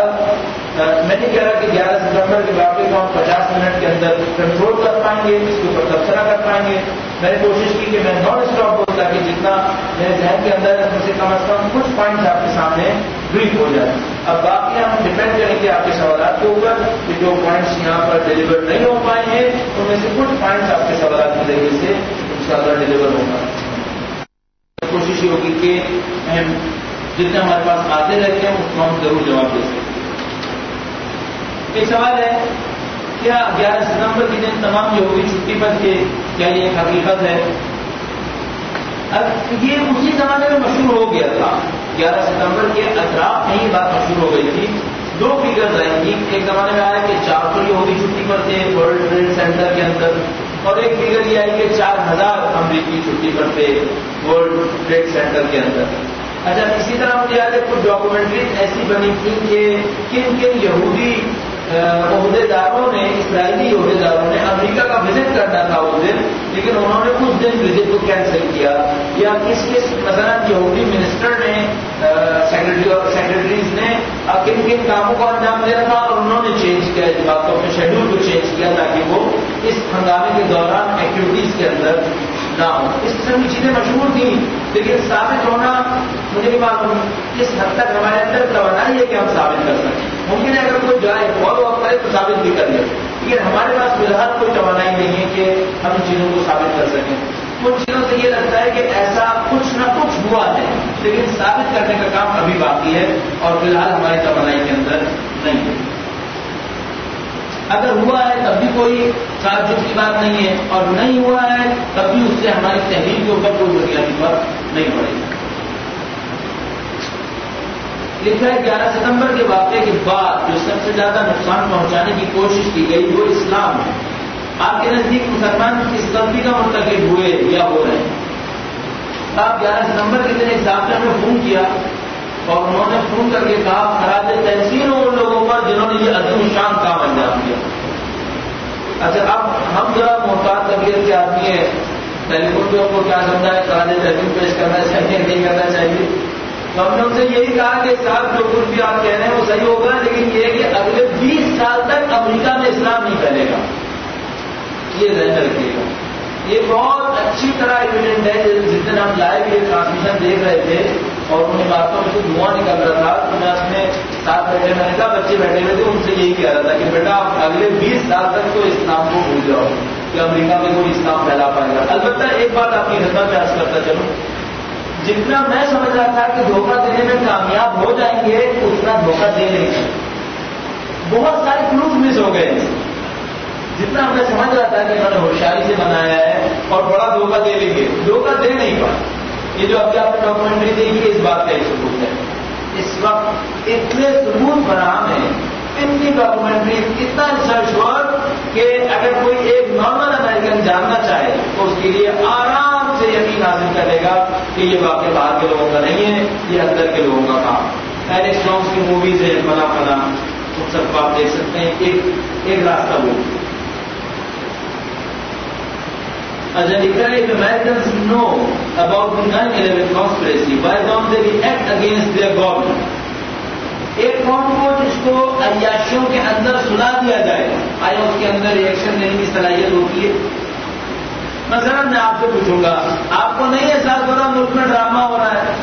میں نہیں کہہ رہا کہ گیارہ ستمبر کے واقعے کو ہم پچاس منٹ کے اندر کنٹرول کر پائیں گے, اس کے اوپر تبصرہ کر پائیں گے. میں نے کوشش کی کہ میں نان اسٹاپ ہوں تاکہ جتنا میرے ذہن کے اندر ہے اس میں سے کم از کم کچھ پوائنٹس آپ کے سامنے بریف ہو جائے. اب باقی ہم ڈپینڈ کریں گے آپ کے سوالات کے اوپر کہ جو پوائنٹس یہاں پر ڈیلیور نہیں ہو پائے ہیں ان میں سے کچھ پوائنٹس آپ کے سوالات کے ذریعے سے انشاءاللہ ڈیلیور ہوگا. کوشش یہ ہوگی کہ ہم جتنے ہمارے پاس آتے رہتے ہیں اس کو ہم ضرور جواب دے سکیں. ایک سوال ہے کیا گیارہ ستمبر کے دن تمام یہودی چھٹی پر تھے, کیا یہ ایک حقیقت ہے؟ اب یہ اسی زمانے میں مشہور ہو گیا تھا, گیارہ ستمبر کے اطراف میں یہ بات مشہور ہو گئی تھی. دو فگرز آئیں گی, ایک زمانے میں آیا کہ چار سو یہودی چھٹی پر تھے ورلڈ ٹریڈ سینٹر کے اندر, اور ایک فگر یہ آئی کہ چار ہزار امریکی چھٹی پر تھے ورلڈ ٹریڈ سینٹر کے اندر. اچھا اسی طرح مجھے یاد ہے کچھ ڈاکومنٹریز ایسی بنی تھی کہ کن کن یہودی عہدے داروں نے, اسرائیلی عہدے داروں نے امریکہ کا وزٹ کرنا تھا اس دن, لیکن انہوں نے اس دن وزٹ کو کینسل کیا. یا کس کس مثلا یہودی منسٹر نے سیکرٹری اور سیکرٹریز نے کن کن کاموں کو انجام دیا تھا اور انہوں نے چینج کیا اس بات کو, اپنے شیڈول کو چینج کیا تاکہ وہ اس ہنگامے کے دوران ایکٹیویٹیز کے اندر نہ ہو. اس قسم کی چیزیں مشہور تھیں لیکن ثابت ہونا مجھے نہیں معلوم کس حد تک ہمارے اندر توانائی ہے کہ ہم ثابت کر سکیں. ممکن ہے اگر کوئی جائے فالو اپ کرے تو ثابت بھی کر لے, لیکن ہمارے پاس فی الحال کوئی توانائی نہیں ہے کہ ہم ان چیزوں کو ثابت کر سکیں. کچھ چیزوں سے یہ لگتا ہے کہ ایسا کچھ نہ کچھ ہوا ہے لیکن ثابت کرنے کا کام ابھی باقی ہے اور فی الحال ہماری توانائی کے اندر نہیں ہے. اگر ہوا ہے تب بھی کوئی تعجب کی بات نہیں ہے, اور نہیں ہوا ہے تب بھی اس سے ہماری تحریر کے اوپر کوئی بنیادی فرق نہیں پڑے گا. لکھا ہے گیارہ ستمبر کے واقعے کے بعد جو سب سے زیادہ نقصان پہنچانے کی کوشش کی گئی وہ اسلام ہے. آپ کے نزدیک مسلمان کس غلطی کا مرتکب ہوئے یا ہو رہے ہیں؟ آپ گیارہ ستمبر کے دن ایک ڈاکٹر نے فون کیا اور انہوں نے فون کر کے کہا خراج تحسین ہو ان لوگوں پر جنہوں نے یہ عظیم شان کام انجام دیا. اچھا اب ہم ذرا محتاط طبیعت کے آدمی ہیں, ٹیلی فون پہ ان کو کیا سمجھا ہے خراج تحسین پیش کرنا چاہیے نہیں کرنا چاہیے. تو ہم نے ان سے یہی کہا کہ صاحب جو کچھ بھی آپ کہہ رہے ہیں وہ صحیح ہوگا, لیکن یہ ہے کہ اگلے بیس سال تک امریکہ میں اسلام نہیں پھیلے گا, یہ ذہن رکھیے گا. یہ بہت اچھی طرح ایویڈنٹ ہے. جس دن ہم لائیو یہ ٹرانسمیشن دیکھ رہے تھے اور انہیں باتوں میں سے دھواں نکل رہا تھا تو میں اپنے ساتھ بیٹھے میں نے کہا بچے بیٹھے ہوئے تھے ان سے یہی کہہ رہا تھا کہ بیٹا آپ اگلے بیس سال تک تو اسلام کو بھول جاؤ کہ امریکہ میں کوئی اسلام پھیلا پائے گا. البتہ ایک بات آپ کی خدمت میں عرض کرتا چلوں, جتنا میں سمجھ رہا تھا کہ دھوکہ دینے میں کامیاب ہو جائیں گے اتنا دھوکہ دے نہیں سکتے. بہت سارے کلوز مس ہو گئے. جتنا ہمیں سمجھ رہا تھا کہ انہوں نے ہوشیاری سے بنایا ہے اور بڑا دھوکہ دے لیں گے، دھوکہ دے نہیں پائے۔ یہ جو ابھی آپ نے ڈاکومنٹری دیکھی ہے اس بات کا ایک ثبوت ہے۔ اس وقت اتنے ثبوت فراہم ہیں، اتنی ڈاکومنٹری، اتنا ریسرچ ورک کہ اگر کوئی ایک نارمل امریکن جاننا چاہے تو اس کے لیے آرام سے یقین حاصل کرے گا کہ یہ واقعہ باہر کے لوگوں کا نہیں ہے، یہ اندر کے لوگوں کا کام۔ ایلیکس جونس کی موویز ہے فلاں فلاں، ان سب کو آپ دیکھ سکتے ہیں۔ ایک ایک راستہ وہ اچھا لکھا ہے کہ Americans know about the nine eleven conspiracy, why don't they act against their government؟ ایک قوم کو جس کو عیاشیوں کے اندر سلا دیا جائے، آیا اس کے اندر ریئیکشن دینے کی صلاحیت ہوتی ہے؟ مثلا میں آپ سے پوچھوں گا، آپ کو نہیں احساس ہو رہا ملک میں ڈرامہ ہو رہا ہے؟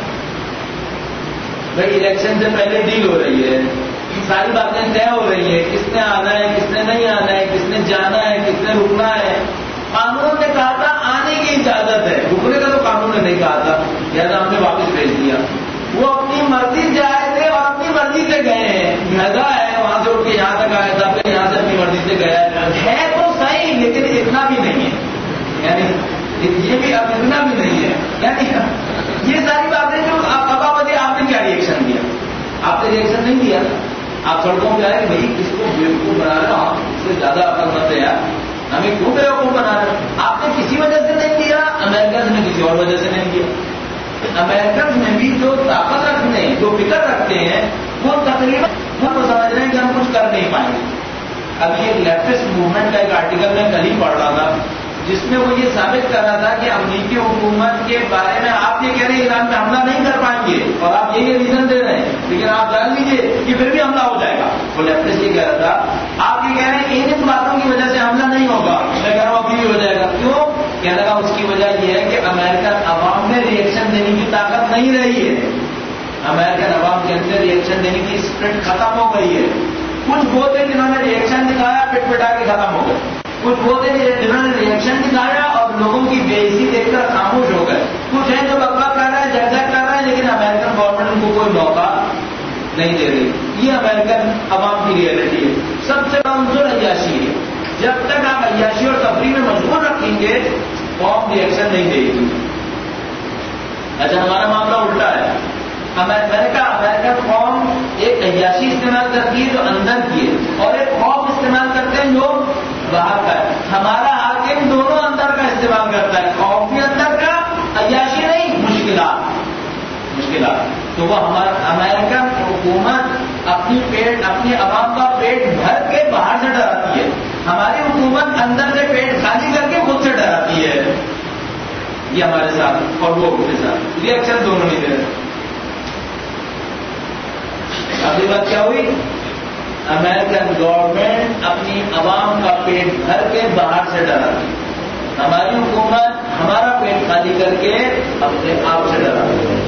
بھائی الیکشن سے پہلے ڈیل ہو رہی ہے، ساری باتیں طے ہو رہی ہیں، کس نے آنا ہے کس نے نہیں آنا ہے، کس نے جانا ہے کس نے رکنا ہے۔ قانون نے کہا تھا آنے کی اجازت ہے، رکنے کا تو قانون نے نہیں کہا تھا، لہٰذا ہم نے واپس بھیج دیا۔ وہ اپنی مرضی سے آئے تھے اور اپنی مرضی سے گئے ہیں، لہذا ہے وہاں سے اٹھ کے یہاں تک آیا تھا، پھر یہاں سے اپنی مرضی سے گیا ہے تو صحیح، لیکن اتنا بھی نہیں ہے، یعنی یہ بھی اب اتنا بھی نہیں ہے، یعنی یہ ساری باتیں جو ابا بدے آپ نے کیا ریئیکشن دیا؟ آپ نے ریئیکشن نہیں دیا، آپ سڑکوں پہ آئے کہ بھائی کس کو بیوقوف بنا رہے ہو، اس سے زیادہ عقل مت ہے یار، ہمیں کیوں بیوقوف بنا رہے ہیں؟ آپ نے کسی وجہ سے نہیں کیا، امریکنز نے کسی اور وجہ سے نہیں کیا۔ امریکنز میں بھی جو طاقت رکھتے ہیں، جو فکر رکھتے ہیں، وہ تقریباً ہم کو سمجھ رہے ہیں کہ ہم کچھ کر نہیں پائیں گے۔ ابھی ایک لیفٹسٹ موومنٹ کا ایک آرٹیکل میں کل ہی پڑھ رہا تھا جس میں وہ یہ ثابت کر رہا تھا کہ امریکی حکومت کے بارے میں آپ یہ کہہ رہے ہیں ایران میں حملہ نہیں کر پائیں گے اور آپ یہ ریزن دے رہے ہیں، لیکن آپ جان لیجیے کہ پھر بھی حملہ ہو جائے گا۔ وہ لیفٹسٹ یہ کہہ رہا تھا آپ یہ کہہ رہے ہیں ان باتوں کی وجہ سے حملہ نہیں ہوگا، میں کہہ رہا ہوں ابھی بھی ہو جائے گا۔ کیوں کہنے کا؟ اس کی وجہ یہ ہے کہ امریکن عوام میں ریئیکشن دینے کی طاقت نہیں رہی ہے، امریکن عوام کے اندر ریئیکشن دینے کی اسپرٹ ختم ہو گئی ہے۔ کچھ وہ تھے جنہوں نے ریئیکشن دکھایا پٹ پٹا کے ختم ہو گئے، کچھ وہ تھے جنہوں نے ریئیکشن دکھایا اور لوگوں کی بے عزتی دیکھ کر خاموش ہو گئے، کچھ ہیں جو بکواس کر رہے ہیں جھگڑا کر رہے ہیں لیکن امریکن گورنمنٹ ان کو کوئی موقع نہیں دے رہی۔ یہ امریکن عوام کی ریئلٹی ہے۔ سب سے کمزور عیاشی ہے، جب تک آپ عیاشی اور تفریح میں مشغول رکھیں گے قوم ریئیکشن نہیں دے گی۔ اچھا ہمارا معاملہ الٹا ہے، میں نے کہا امریکن قوم ایک عیاشی استعمال کرتی ہے جو اندر کی ہے اور ایک خوف استعمال کرتے ہیں جو باہر کا ہے۔ ہمارا حاکم دونوں اندر کا استعمال کرتا ہے، خوف بھی اندر کا، عیاشی نہیں، مشکلات مشکلات تو وہ ہمارا امریکن حکومت اپنی پیٹ اپنی عوام کا پیٹ بھر کے باہر سے ڈراتی ہے، ہماری حکومت اندر سے پیٹ خالی کر کے خود سے ڈراتی ہے۔ یہ ہمارے ساتھ اور وہ کے ساتھ ریئیکشن دونوں نہیں دے رہے۔ اگلی بات کیا ہوئی؟ امریکن گورنمنٹ اپنی عوام کا پیٹ بھر کے باہر سے ڈراتی ہے، ہماری حکومت ہمارا پیٹ خالی کر کے اپنے آپ سے ڈراتی ہے۔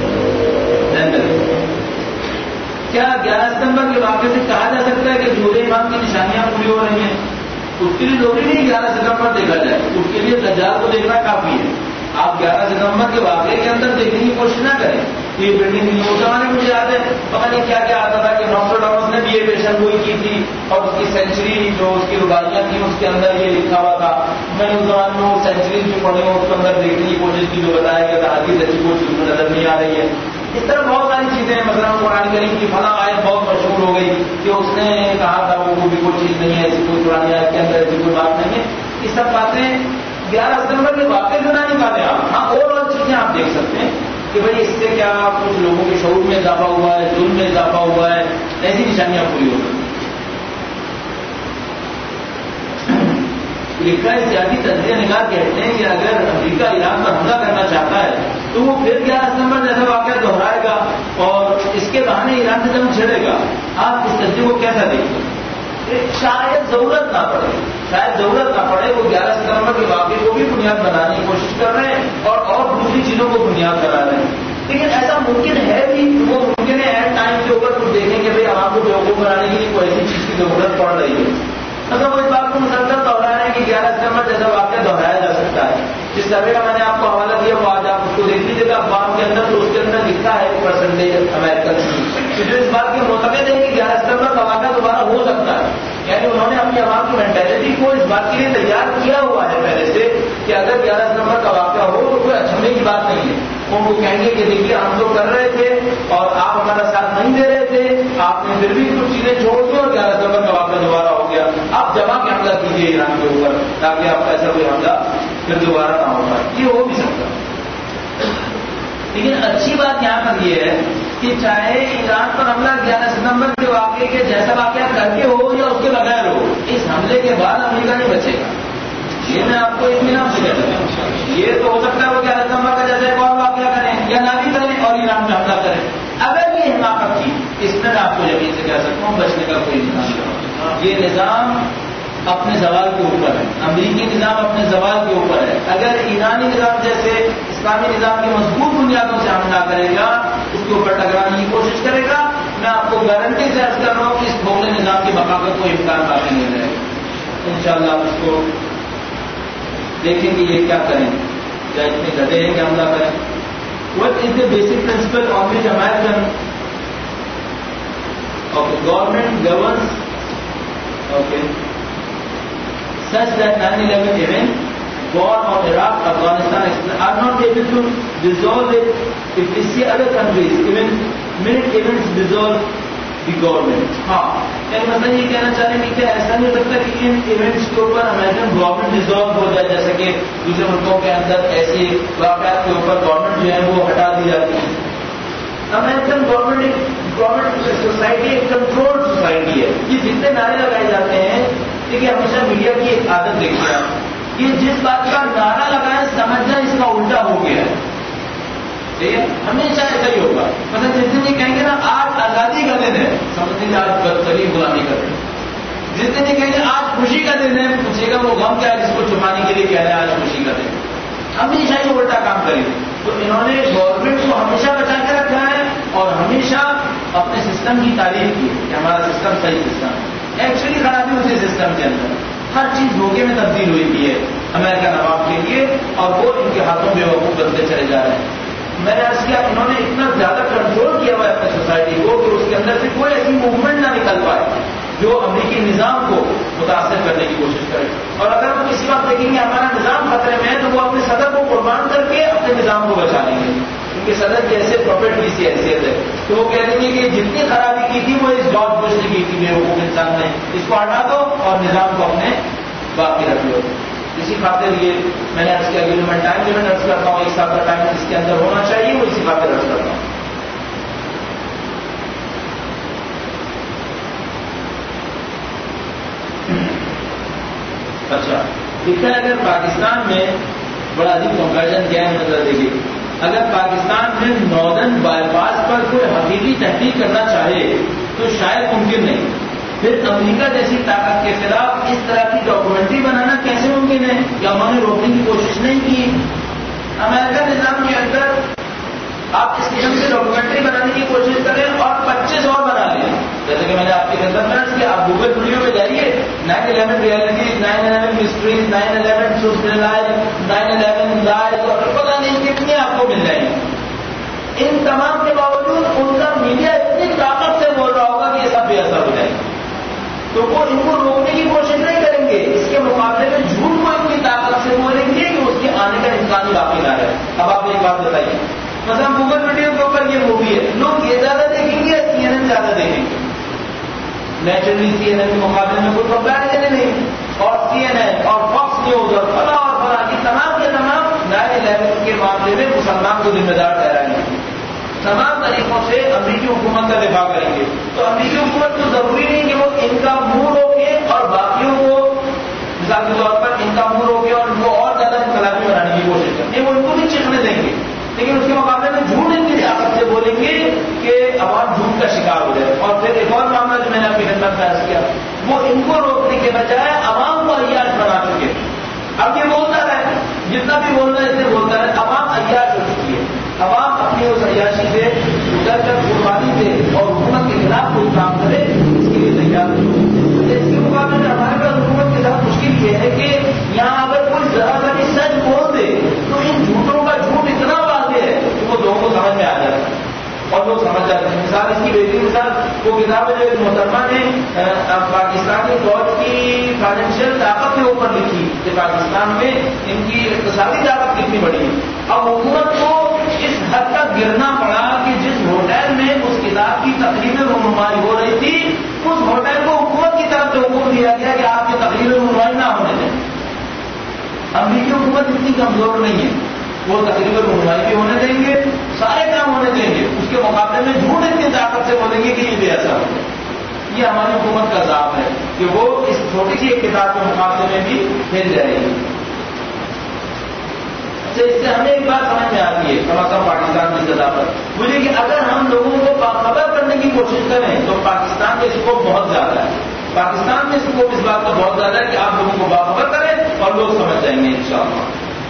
کیا گیارہ ستمبر کے واقعے سے کہا جا سکتا ہے کہ جھوٹ امام کی نشانیاں پوری ہو رہی ہیں؟ اس کے لیے ضروری نہیں گیارہ ستمبر دیکھا جائے، اس کے لیے دجال کو دیکھنا کافی ہے۔ آپ گیارہ ستمبر کے واقعے کے اندر دیکھنے کی کوشش نہ کریں۔ یہ بلڈنگ اس زمانے میں مجھے یاد ہے پتہ نہیں کیا کیا آتا تھا کہ نوسٹراڈامس نے بھی یہ پیشن گوئی کی تھی اور اس کی سینچری جو اس کی رباعیاں تھیں اس کے اندر یہ لکھا ہوا تھا۔ میں نے اس زمانے میں وہ سینچریز جو پڑھی ہوں اس کے اندر دیکھنے کی کوشش کی جو بتایا کہ حدیث ایسی کوئی چیز نظر نہیں آ رہی ہے۔ اس طرح بہت ساری چیزیں ہیں، مثلا قرآن کریم کی فلاں آیت بہت مشہور ہو گئی کہ اس نے کہا تھا وہ بھی کوئی چیز نہیں ہے، ایسی کوئی قرآن آیت کے اندر ایسی کوئی بات نہیں ہے۔ یہ سب باتیں گیارہ ستمبر کے واقعے جو نہ نکالیں آپ، ہاں اور اور چیزیں آپ دیکھ سکتے ہیں کہ بھائی اس سے کیا کچھ لوگوں کے شعور میں اضافہ ہوا ہے، ظلم میں اضافہ ہوا ہے، ایسی نشانیاں پوری ہو گئی۔ لکھا ہے سیاسی تجزیہ نگار کہتے ہیں کہ اگر امریکہ ایران پر حملہ کرنا چاہتا ہے تو وہ پھر گیارہ ستمبر جیسا واقعہ دہرائے گا اور اس کے بہانے ایران سے جنگ چھڑے گا۔ آپ اس تجزیے کو کیسا دیکھتے ہیں؟ شاید ضرورت نہ پڑے شاید ضرورت نہ پڑے وہ گیارہ ستمبر کے واقعے کو بھی بنیاد بنانے کی کوشش کر رہے ہیں اور اور دوسری چیزوں کو بنیاد بنا رہے ہیں، لیکن ایسا ممکن ہے بھی، وہ ممکن ہے ایٹ ٹائم کے اوپر کچھ دیکھیں کہ بھائی عوام کو بیوقوف بنانے کے لیے کوئی ایسی چیز کی ضرورت پڑ رہی ہے۔ مطلب وہ اس بات کو مسلسل دوہرا رہے ہیں کہ گیارہ ستمبر جیسا واقعہ دہرایا جا سکتا ہے۔ جس سروے کا میں نے آپ کو حوالہ دیا وہ آج آپ اس کو دیکھ لیجیے گا، اخبار کے اندر تو اس کے اندر لکھا ہے پرسنٹیج امریکن کہ جو اس بات کے معتقد ہے کہ گیارہ ستمبر کا واقعہ دوبارہ ہو سکتا ہے. یعنی انہوں نے اپنی عوام کی مینٹلٹی کو اس بات کے لیے تیار کیا ہوا ہے پہلے سے کہ اگر گیارہ ستمبر کا واقعہ ہو تو کوئی اچھمے کی بات نہیں ہے. ان کو کہیں گے کہ دیکھیے ہم تو کر رہے تھے اور آپ ہمارا ساتھ نہیں دے رہے تھے, آپ نے پھر بھی کچھ چیزیں چھوڑ دی اور گیارہ ستمبر کا واقعہ دوبارہ ہو گیا, آپ جمع کے حملہ کیجیے ایران کے اوپر تاکہ آپ کا ایسا کوئی حملہ پھر دوبارہ نہ ہو پائے. یہ ہو بھی سکتا. لیکن اچھی بات یہاں پر یہ ہے کہ چاہے ایران پر حملہ گیارہ ستمبر کے واقعے کے جیسا واقعہ کر کے ہو یا اس کے بغیر ہو, اس حملے کے بعد امریکہ نہیں بچے گا. یہ میں آپ کو اطمینان سے کہتا ہوں. یہ تو ہو سکتا ہے وہ گیارہ ستمبر کا جیسا ایک اور واقعہ کریں یا نہ بھی کریں اور ایران میں حملہ کریں. اگر یہ حماقت کی, اس میں میں آپ کو یقین سے کہہ سکتا ہوں بچنے کا کوئی نظام نہیں. یہ نظام اپنے زوال کے اوپر ہے, امریکی نظام اپنے زوال کے اوپر ہے. اگر ایرانی نظام جیسے اسلامی نظام کی مضبوط بنیادوں سے حملہ کرے گا, اس کے اوپر ٹکرانے کی کوشش کرے گا, میں آپ کو گارنٹی سے عرض کر رہا ہوں کہ اس بھوگلے نظام کی بقا کا کوئی امکان باقی نہیں رہے گا. ان شاء اللہ آپ اس کو دیکھیں گے یہ کیا کریں, یا اتنے گدے ہیں کہ حملہ کریں. What is the basic principle on which American government governs okay such that nine eleven event war on Iraq, Afghanistan are not able to dissolve it. If we see other countries, even minute events dissolve the government. ہاں یعنی مثلا یہ کہنا چاہ رہے ہیں کہ ایسا نہیں ہو سکتا کہ ان ایونٹس کے اوپر امریکن گورنمنٹ ڈیزالو ہو جائے, جیسے کہ دوسرے ملکوں کے اندر ایسی واقعات کے اوپر گورنمنٹ جو ہے وہ ہٹا دی جاتی ہے. امریکن گورنمنٹ ایک گورنمنٹ سوسائٹی ایک کنٹرول سوسائٹی ہے. یہ جتنے نعرے لگائے جاتے ہیں, دیکھیے ہمیشہ میڈیا کی ایک عادت دیکھیے آپ, یہ جس بات کا نعرہ لگائے سمجھنا اس کا الٹا ہو گیا ہے. ٹھیک ہے, ہمیشہ ایسا ہی ہوگا. مطلب جس دن یہ کہیں گے نا آج آزادی کا دن ہے, سمجھیں گے آج بدترین غلامی کا دن. جس دن یہ کہیں گے آج خوشی کا دن ہے, پوچھے گا وہ غم کیا ہے جس کو چھپانے کے لیے کہہ رہے ہیں آج خوشی کا دن. ہمیشہ یہ الٹا کام کریں گے. تو انہوں نے گورنمنٹ کو ہمیشہ بچا کے رکھا ہے اور ہمیشہ اپنے سسٹم کی تعریف کی کہ ہمارا سسٹم صحیح سسٹم ہے. ایکچولی خرابی اسی سسٹم کے اندر, ہر چیز دھوکے میں تبدیل ہوئی کی ہے امریکہ نواب کے لیے, اور وہ ان کے ہاتھوں بے وقوف بنتے چلے جا رہے ہیں. میں نے عرض کیا انہوں نے اتنا زیادہ کنٹرول کیا ہوا ہے اپنے سوسائٹی کو کہ اس کے اندر سے کوئی ایسی موومنٹ نہ نکل پائے جو امریکی نظام کو متاثر کرنے کی کوشش کرے. اور اگر وہ کسی وقت دیکھیں گے ہمارا نظام خطرے میں ہے تو وہ اپنے صدر کو قربان کر کے اپنے نظام کو بچا لیں گے, کیونکہ صدر کی ایسے پروفٹ کی سی حیثیت ہے تو وہ کہہ دیں گے کہ جتنی خرابی کی تھی وہ اس جارج بش نے کی تھی بے وقوف انسان نے, اس کو ہٹا دو اور نظام کو اپنے باقی رکھ لو. اسی خاطر یہ میں نے عرض کیا کہ میں ٹائم لمٹ عرض کرتا ہوں, ایک سال کا ٹائم اس کے اندر ہونا چاہیے, وہ اسی خاطر عرض کرتا ہوں. اچھا دکھتا ہے اگر پاکستان میں بڑا عجیب کنپیرزن کیا ہے, نظر دیکھیے, اگر پاکستان میں ناردرن بائی پاس پر کوئی حقیقی تحقیق کرنا چاہے تو شاید ممکن نہیں. پھر امریکہ جیسی طاقت کے خلاف اس طرح کی ڈاکومنٹری بنانا کیسے ممکن ہے, یا انہوں نے روکنے کی کوشش نہیں کی. امریکہ نظام کے اندر آپ اس قسم سے ڈاکومنٹری بنانے کی کوشش کریں اور پچیس اور بنا لیں, جیسے کہ میں نے آپ کی خدمت میں عرض کیا, آپ گوگل ویڈیو پہ جائیے, nine eleven realities, nine eleven histories, nine eleven socialise, nine eleven lies, اور پتہ نہیں کتنی آپ کو مل جائیں گے. ان تمام کے باوجود ان کا میڈیا اتنی طاقت سے بول رہا ہوگا کہ یہ سب بے اثر ہو جائے گا, تو وہ ان کو روکنے کی کوشش نہیں کریں گے. اس کے مقابلے میں جھوٹ کو ان کی طاقت سے بولیں گے کہ اس کے آنے کا امکان ہی باقی نہ ہے. اب آپ ایک بات بتائیے, مثلا گوگل ویڈیو کے اوپر یہ مووی ہے, لوگ یہ زیادہ دیکھیں گے یا سی این این زیادہ دیکھیں گے؟ نیچرلی سی این این کے مقابلے میں کوئی کمپیرزن نہیں, اور سی این این اور فاکس نیوز اور فلاں اور فلاں کی تمام کے تمام نائن الیون کے معاملے میں مسلمان کو ذمہ دار ٹھہرائیں گے, تمام طریقوں سے امریکی حکومت کا دفاع کریں گے. تو امریکی حکومت کو ضروری نہیں کہ وہ ان کا منہ روکے اور باقیوں کو مثال کے طور پر ان کا منہ روکے اور ان کو اور زیادہ انقلابی بنانے کی کوشش کریں, وہ ان کو نہیں چکھنے دیں گے, لیکن اس کے مقابلے میں جھوٹ ان کی طاقت سے بولیں گے کہ عوام جھوٹ کا شکار ہو جائے. اور پھر ایک اور معاملہ جو میں نے اپنی خدمت میں عرض کیا, وہ ان کو روکنے کے بجائے عوام کو عیاش بنا چکے. اب یہ بولتا رہے, جتنا بھی بولنا ہے اسے بولتا رہے, عوام عیاش ہو چکی ہے. عوام اپنی اس عیاشی سے ڈر کر قربانی دے اور حکومت کے خلاف کوئی کام کرے, اس کے لیے تیار ہو. اس کے مقابلے میں ہمارے پاس حکومت کے ساتھ مشکل یہ ہے کہ یہاں اگر کوئی ذرا سا بھی سچ بول دے تو ان جھوٹوں کا جھوٹ اتنا واضح ہے کہ وہ لوگوں کو سمجھ میں آ جاتا ہے. اور لوگ سمجھ جاتے ہیں. مثال اس کی بہترین مثال وہ کتاب ہے جو ایک محترمہ نے پاکستانی فوج کی فائنینشیل طاقت کے اوپر لکھی کہ پاکستان میں ان کی اقتصادی طاقت کتنی بڑی ہے. اب حکومت کو اس حد تک گرنا پڑا کہ جس ہوٹل میں اس کتاب کی تقریب رونمائی ہو رہی تھی اس ہوٹل کو حکومت کی طرف سے حکم دیا گیا کہ آپ کی تقریب رونمائی نہ ہونے دیں. امریکی حکومت اتنی کمزور نہیں ہے, وہ تقریب رونمائی بھی ہونے دیں گے, سارے کام ہونے دیں گے, اس کے مقابلے میں جھوٹ اتنی طاقت سے بولیں گے کہ یہ بھی ایسا ہوگا. یہ ہماری حکومت کا ضابط ہے کہ وہ اس چھوٹی سی ایک کتاب کے مقابلے میں بھی پھیل جائے گی. اچھا, اس سے ہمیں ایک بات سمجھ میں آتی ہے کم از کم پاکستان کی سطح پر, مجھے کہ اگر ہم لوگوں کو باخبر کرنے کی کوشش کریں تو پاکستان میں اسکوپ بہت زیادہ ہے. پاکستان میں اسکوپ اس بات کا بہت زیادہ ہے کہ آپ لوگوں کو باخبر کریں اور لوگ سمجھ جائیں گے انشاءاللہ.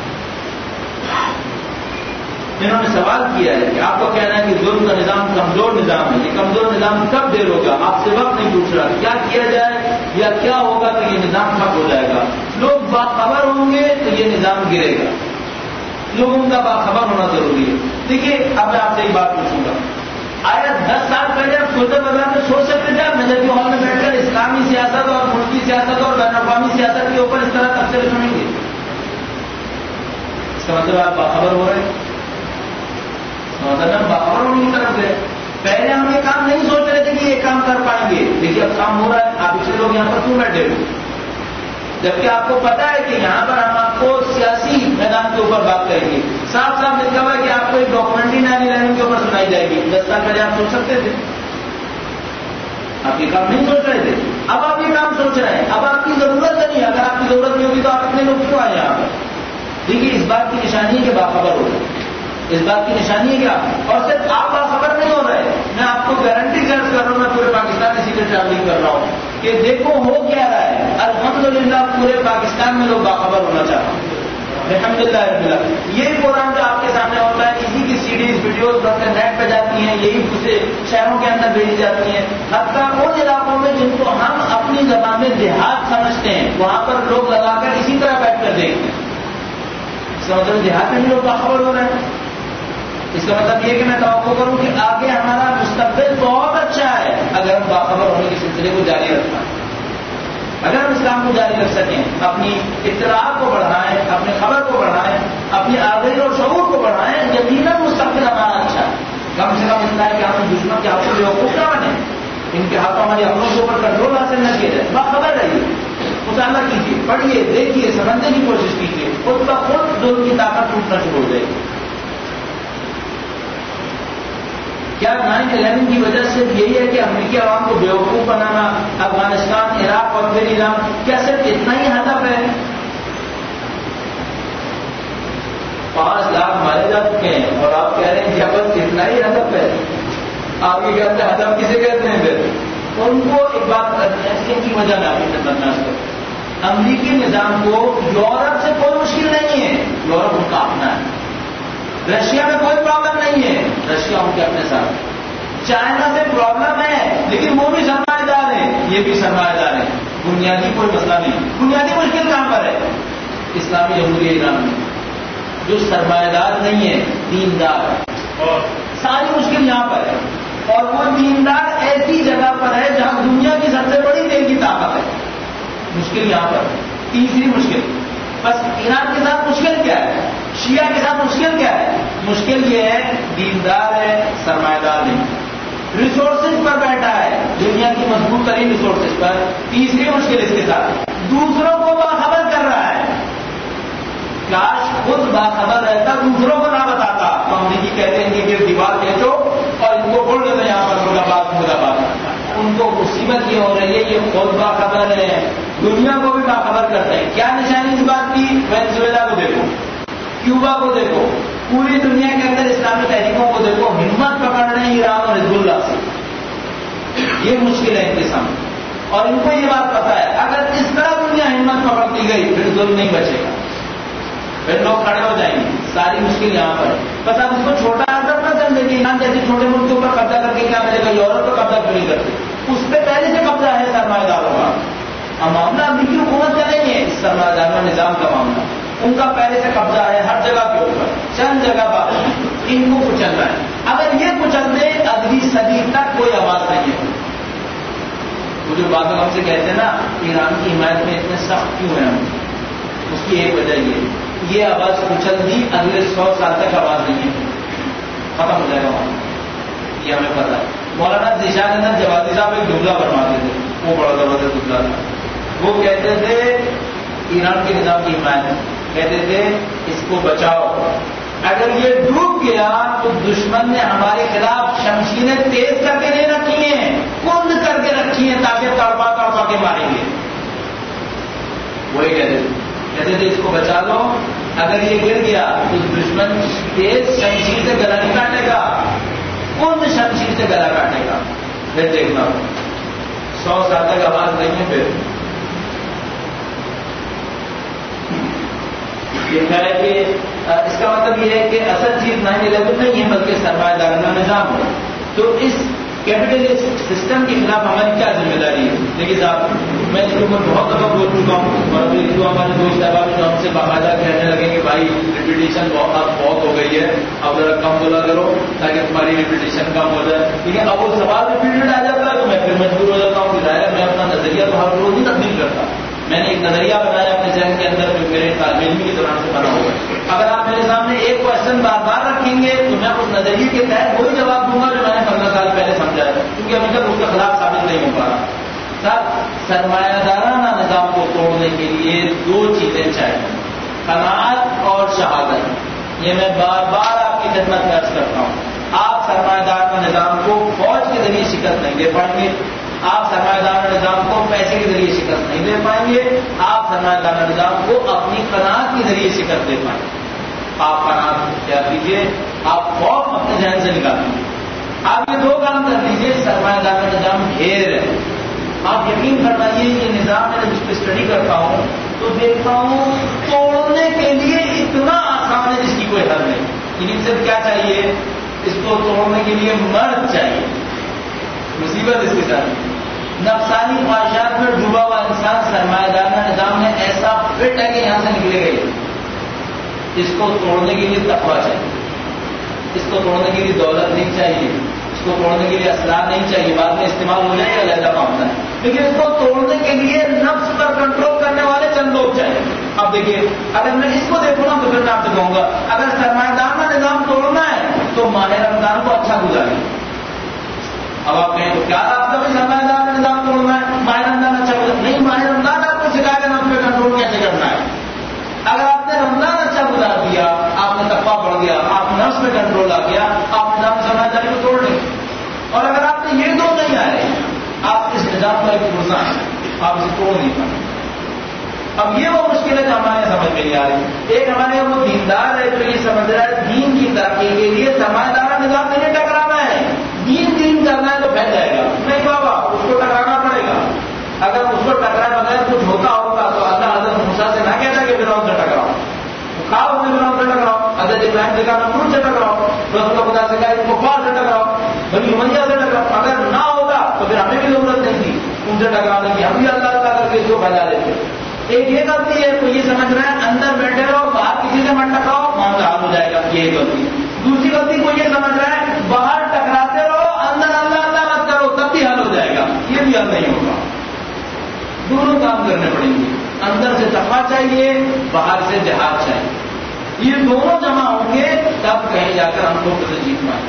انہوں نے سوال کیا ہے کہ آپ کو کہنا ہے کہ ظلم کا نظام کمزور نظام ہے, یہ کمزور نظام کب دیر ہوگا؟ آپ سے وقت نہیں پوچھ رہا کیا کیا جائے یا کیا ہوگا تو یہ نظام ٹھپ ہو جائے گا. لوگ باخبر ہوں گے تو یہ نظام گرے گا. لوگوں کا باخبر ہونا ضروری ہے. دیکھیے اب میں آپ سے ایک بات پوچھوں گا, آیا دس سال پہلے آپ سلطان بازار میں سوچ سکتے تھے آپ نظر کے ہال میں بیٹھ کر اسلامی سیاست اور ملکی سیاست اور بین الاقوامی سیاست کے اوپر اس طرح تبصرے سنیں گے؟ اس کا مطلب آپ باخبر ہو رہے ہیں, مطلب ہم باخبر ہونے کی طرف گئے. پہلے ہم یہ کام نہیں سوچ رہے تھے کہ یہ کام کر پائیں گے, دیکھیے اب کام ہو رہا ہے. آپ پچھلے لوگ یہاں پر کیوں بیٹھے ہوئے جبکہ آپ کو پتا ہے کہ یہاں پر ہم آپ کو سیاسی میدان کے اوپر بات کریں گے. صاف صاف لکھا ہوا ہے کہ آپ کو ایک ڈاکومنٹری نانی لینڈ کے اوپر سنائی جائے گی. دس سال پہلے آپ سوچ سکتے تھے؟ آپ یہ کام نہیں سوچ رہے تھے, اب آپ یہ کام سوچ رہے ہیں. اب آپ کی ضرورت نہیں ہے, اگر آپ کی ضرورت نہیں ہوگی تو آپ اتنے لوگ کیوں آئے یہاں پر؟ دیکھیے اس بات کی نشانی ہے کہ باخبر ہو رہے, اس بات کی نشانی ہے کیا؟ اور صرف آپ باخبر نہیں ہو رہے, میں آپ کو گارنٹی کر رہا ہوں, میں پورے پاکستان اسی سے ٹریولنگ کر رہا ہوں کہ دیکھو ہو کیا رہا ہے. الحمدللہ پورے پاکستان میں لوگ باخبر ہونا چاہتے ہیں. الحمدللہ الحمدللہ یہ پروگرام جو آپ کے سامنے ہوتا ہے اسی کی سیڈیز ویڈیوز نیٹ پہ جاتی ہیں, یہی دوسرے شہروں کے اندر بھیجی جاتی ہیں. حتیٰ ان علاقوں میں جن کو ہم اپنی زبان میں دیہات سمجھتے ہیں وہاں پر لوگ لگا کر اسی طرح بیٹھ کر دیکھتے ہیں. اس کا مطلب دیہات میں بھی لوگ باخبر ہو رہے ہیں. اس کا مطلب یہ کہ میں توقع کروں کہ آگے ہمارا مستقبل بہت اچھا ہے اگر ہم باخبر ہونے کے سلسلے کو جاری رکھنا ہے. اگر ہم اسلام کو جاری رکھ سکیں, اپنی اطلاع کو بڑھائیں, اپنی خبر کو بڑھائیں, اپنی آگاہی اور شعور کو بڑھائیں, یقیناً مستقبل ہمارا اچھا ہے. کم سے کم اتنا ہے کہ ہم دشمن کے ہاتھوں بے وقوف نہ بنے, ان کے ہاتھوں ہماری اپنوں کے اوپر کنٹرول حاصل نہ کیا جائے. باخبر رہیے, مطالعہ کیجیے, پڑھیے, دیکھیے, سمجھنے کی کوشش کیجیے, خود کا خود ظلم کی طاقت ٹوٹنا شروع ہو جائے گی. کیا نائن الیون کی وجہ سے یہی ہے کہ امریکی عوام کو بیوقوف بنانا, افغانستان, عراق اور پھر ایران, کیا صرف اتنا ہی ہدف ہے؟ پانچ لاکھ مارے جا چکے ہیں اور آپ کہہ رہے ہیں کہ بس اتنا ہی ہدف ہے. آپ یہ کہتے ہیں ہدف کسے کہتے ہیں؟ پھر ان کو ایک بات کرتے ہیں, اس کی وجہ میں آپ کی خدمت میں کروں. امریکی نظام کو یورپ سے کوئی مشکل نہیں ہے, یورپ ان کا اپنا ہے. رشیا میں کوئی پرابلم نہیں ہے, رشیا ان کے اپنے ساتھ. چائنا سے پرابلم ہے لیکن وہ بھی سرمایہ دار ہیں, یہ بھی سرمایہ دار ہیں. بنیادی کوئی مسئلہ نہیں. بنیادی مشکل کہاں پر ہے؟ اسلامی جمہوریہ ایران میں جو سرمایہ دار نہیں ہے, دیندار ہے, اور ساری مشکل یہاں پر ہے. اور وہ دیندار ایسی جگہ پر ہے جہاں دنیا کی سب سے بڑی تیل کی طاقت ہے. مشکل یہاں پر. تیسری مشکل, بس ایران کے ساتھ مشکل کیا ہے, شیعہ کے ساتھ مشکل کیا ہے؟ مشکل یہ ہے دیندار ہے, سرمایہ دار نہیں, ریسورسز پر بیٹھا ہے, دنیا کی مضبوط ترین ریسورسز پر. تیسری مشکل اس کے ساتھ دوسروں کو باخبر کر رہا ہے. کاش خود باخبر رہتا, دوسروں کو نہ بتاتا. تو امریکی کہتے ہیں کہ دیوار کھینچو اور ان کو بول دیتے یہاں پر مرغا باد مرغا باد. ان کو مصیبت یہ ہو رہی ہے, یہ خود باخبر ہے, دنیا کو بھی باخبر کرتے ہیں. کیا نشانی اس بات کی؟ وینزویلا کو دیکھو, کیوبا کو دیکھو, پوری دنیا کے اندر اسلامی تحریکوں کو دیکھو, ہمت پکڑ رہے ہیں ایران اور حزب اللہ سے. یہ مشکل ہے ان کے سامنے, اور ان کو یہ بات پتا ہے اگر اس طرح دنیا ہمت پکڑتی گئی پھر ظلم نہیں بچے گا, پھر لوگ کھڑے ہو جائیں گے. ساری مشکل یہاں پر. بس آپ اس کو چھوٹا حضرت نہ سمجھیں کہ ایران جیسے چھوٹے ملک کے اوپر قبضہ کر کے کیا ملے گا, یورپ پر قبضہ کیوں نہیں کرتے؟ اس پہ پہلے سے قبضہ ہے سرمایہ داروں کا. اب معاملہ امریکی حکومت کا نہیں ہے, سرمایہ داروں نظام کا معاملہ. ان کا پہلے سے قبضہ ہے ہر جگہ کے اوپر, چند جگہ پر ان کو کچلنا ہے. اگر یہ کچل دیں وہ جو بات ہم سے کہتے ہیں نا ایران کی حمایت میں اتنے سخت کیوں ہیں ہم، اس کی ایک وجہ یہ یہ آواز کچل دی اگلے سو سال تک آواز نہیں ہے، ختم ہو جائے گا وہاں، یہ ہمیں پتا ہے۔ مولانا ذیشان احمد جوادی صاحب ایک جملہ فرماتے تھے، وہ بڑا زبردست جملہ تھا، وہ کہتے تھے ایران کے نظام کی حمایت، کہتے تھے اس کو بچاؤ، اگر یہ ڈوب گیا تو دشمن نے ہمارے خلاف شمشیریں تیز کر کے نہیں رکھی ہیں، کند کر کے رکھی ہیں تاکہ تڑپا تڑپا کے ماریں گے۔ وہی کہتے تھے کہتے تھے اس کو بچا لو، اگر یہ گر گیا تو دشمن تیز شمشیر سے گلا نہیں کاٹے گا، کند شمشیر سے گلا کاٹے گا۔ پھر دیکھنا سو سال تک آواز نہیں ہے۔ پھر یہ ہے کہ اس کا مطلب یہ ہے کہ اصل چیز نائن الیون نہیں ہے بلکہ سرمایہ دارانہ نظام ہے۔ تو اس کیپٹلسٹ سسٹم کے خلاف ہماری کیا ذمہ داری ہے؟ دیکھیے صاحب، میں اس کے اوپر بہت دفعہ بول چکا ہوں، اور جو ہمارے دوست احباب جو ہم سے باقاعدہ کہنے لگے کہ بھائی ریپیٹیشن بہت ہو گئی ہے، اب ذرا کم بولا کرو تاکہ تمہاری ریپیٹیشن کم ہو جائے، ٹھیک ہے۔ اب وہ سوال ریپیٹڈ آ جاتا ہے تو میں پھر مجبور ہو جاتا ہوں کہ ظاہر ہے میں اپنا نظریہ تو ہر روز ہی تبدیل کرتا ہوں۔ میں نے ایک نظریہ بنایا اپنے ذہن کے اندر جو میرے طالب علم کے دوران سے بنا ہوا ہے، اگر آپ میرے سامنے ایک کوشچن بار بار رکھیں گے تو میں اس نظریے کے تحت وہی جواب دوں گا جو میں نے پندرہ سال پہلے سمجھا ہے، کیونکہ ابھی تک اس کے خلاف ثابت نہیں ہو پا رہا۔ صاحب، سرمایہ دارانہ نظام کو توڑنے کے لیے دو چیزیں چاہیے، قناعت اور شہادت۔ یہ میں بار بار آپ کی خدمت میں عرض کرتا ہوں، آپ سرمایہ دارانہ نظام کو فوج کے ذریعے شکست نہیں دے پائیں گے، آپ سرمایہ دارانہ نظام کو پیسے کے ذریعے شکست نہیں دے پائیں گے، آپ سرمایہ دارانہ نظام کو اپنی قناعت کے ذریعے شکست دے پائیں گے۔ آپ قناعت کیا کیجیے، آپ خوف اپنے ذہن سے نکال دیجیے، آپ یہ دو کام کر لیجیے۔ سرمایہ دارانہ نظام ڈھیر ہے، آپ یقین فرمائیے یہ نظام میں جس پہ اسٹڈی کرتا ہوں تو دیکھتا ہوں توڑنے کے لیے اتنا آسان ہے جس کی کوئی حل نہیں۔ لیکن صرف کیا چاہیے، اس کو توڑنے کے لیے مرد چاہیے۔ مصیبت اس کے ساتھ نفسانی خواہشات میں ڈوبا ہوا انسان سرمایہ دارانہ نظام میں ایسا فٹ ہے کہ یہاں سے نکلے گئے۔ اس کو توڑنے کے لیے تقویٰ چاہیے، اس کو توڑنے کے لیے دولت نہیں چاہیے، اس کو توڑنے کے لیے اسلحہ نہیں چاہیے، بعد میں استعمال ہو جائے گا علیحدہ معاملہ ہے، لیکن اس کو توڑنے کے لیے نفس پر کنٹرول کرنے والے چند لوگ چاہیے۔ اب دیکھیے، اگر میں اس کو دیکھوں نا تو پھر میں آپ سے کہوں گا اگر سرمایہ دارانہ نظام توڑنا ہے تو ماہ رمضان کو اچھا گزارے۔ اب آپ کہیں تو کیا راستہ میں سرمایہ دارانہ نظام توڑنا ہے، ماہ رمضان اچھا گزار نہیں، ماہ رمضان آپ کو سکھائے گا نفس پہ کنٹرول کیسے کرنا ہے۔ اگر آپ نے رمضان اچھا گزار دیا، آپ نے تقویٰ بڑھ گیا، آپ نفس پہ کنٹرول آ گیا، آپ نظام سرمایہ داری کو توڑ لیں۔ اور اگر آپ نے یہ دو نہیں آئے، آپ اس نظام کا ایک پرزا ہے، آپ اسے توڑ نہیں پائیں۔ اب یہ وہ مشکلیں جو ہمارے سمجھ میں نہیں آ رہی۔ ایک ہمارے وہ دیندار ہے جو یہ سمجھ رہا ہے دین کی ترقی کے لیے سرمایہ دارانہ نظام سے نہیں ٹکرانا ہے، دین دین کرنا ہے تو پھیل جائے گا۔ نہیں بابا، اس کو ٹکرانا پڑے گا۔ اگر اس کو ٹکرائے بغیر کچھ ہوتا ہوگا تو اللہ حضرت موسیٰ سے نہ کہتا کہ فرعون سے ٹکراؤ، کھاؤ اپنے فرعون سے ٹکراؤ، حضرت ابراہیم سے کہا نمرود سے ٹکراؤ، رسول خدا سے کہا کفار سے ٹکراؤ، بنی امیہ سے ٹکراؤ۔ اگر نہ ہوتا تو پھر ہمیں بھی ضرورت نہیں تھی ان سے ٹکرانے کی، ہم بھی اللہ تعالیٰ کر کے اس کو پھیلا دیتے۔ ایک یہ غلطی ہے، تو یہ سمجھ رہے ہیں اندر بیٹھے رہو، باہر کسی سے مت ٹکراؤ، معاملہ حل ہو جائے گا، یہ ایک غلطی۔ دوسری غلطی کو یہ سمجھ رہے ہیں باہر ٹکراتے رہو، اندر اللہ اللہ مت کرو، تب بھی حل ہو جائے گا، یہ بھی حل نہیں ہوگا۔ دونوں کام کرنے پڑیں گے، اندر سے تقویٰ چاہیے، باہر سے جہاد چاہیے، یہ دونوں جمع ہوں گے تب کہیں جا کر ہم لوگ سے جیت پائیں۔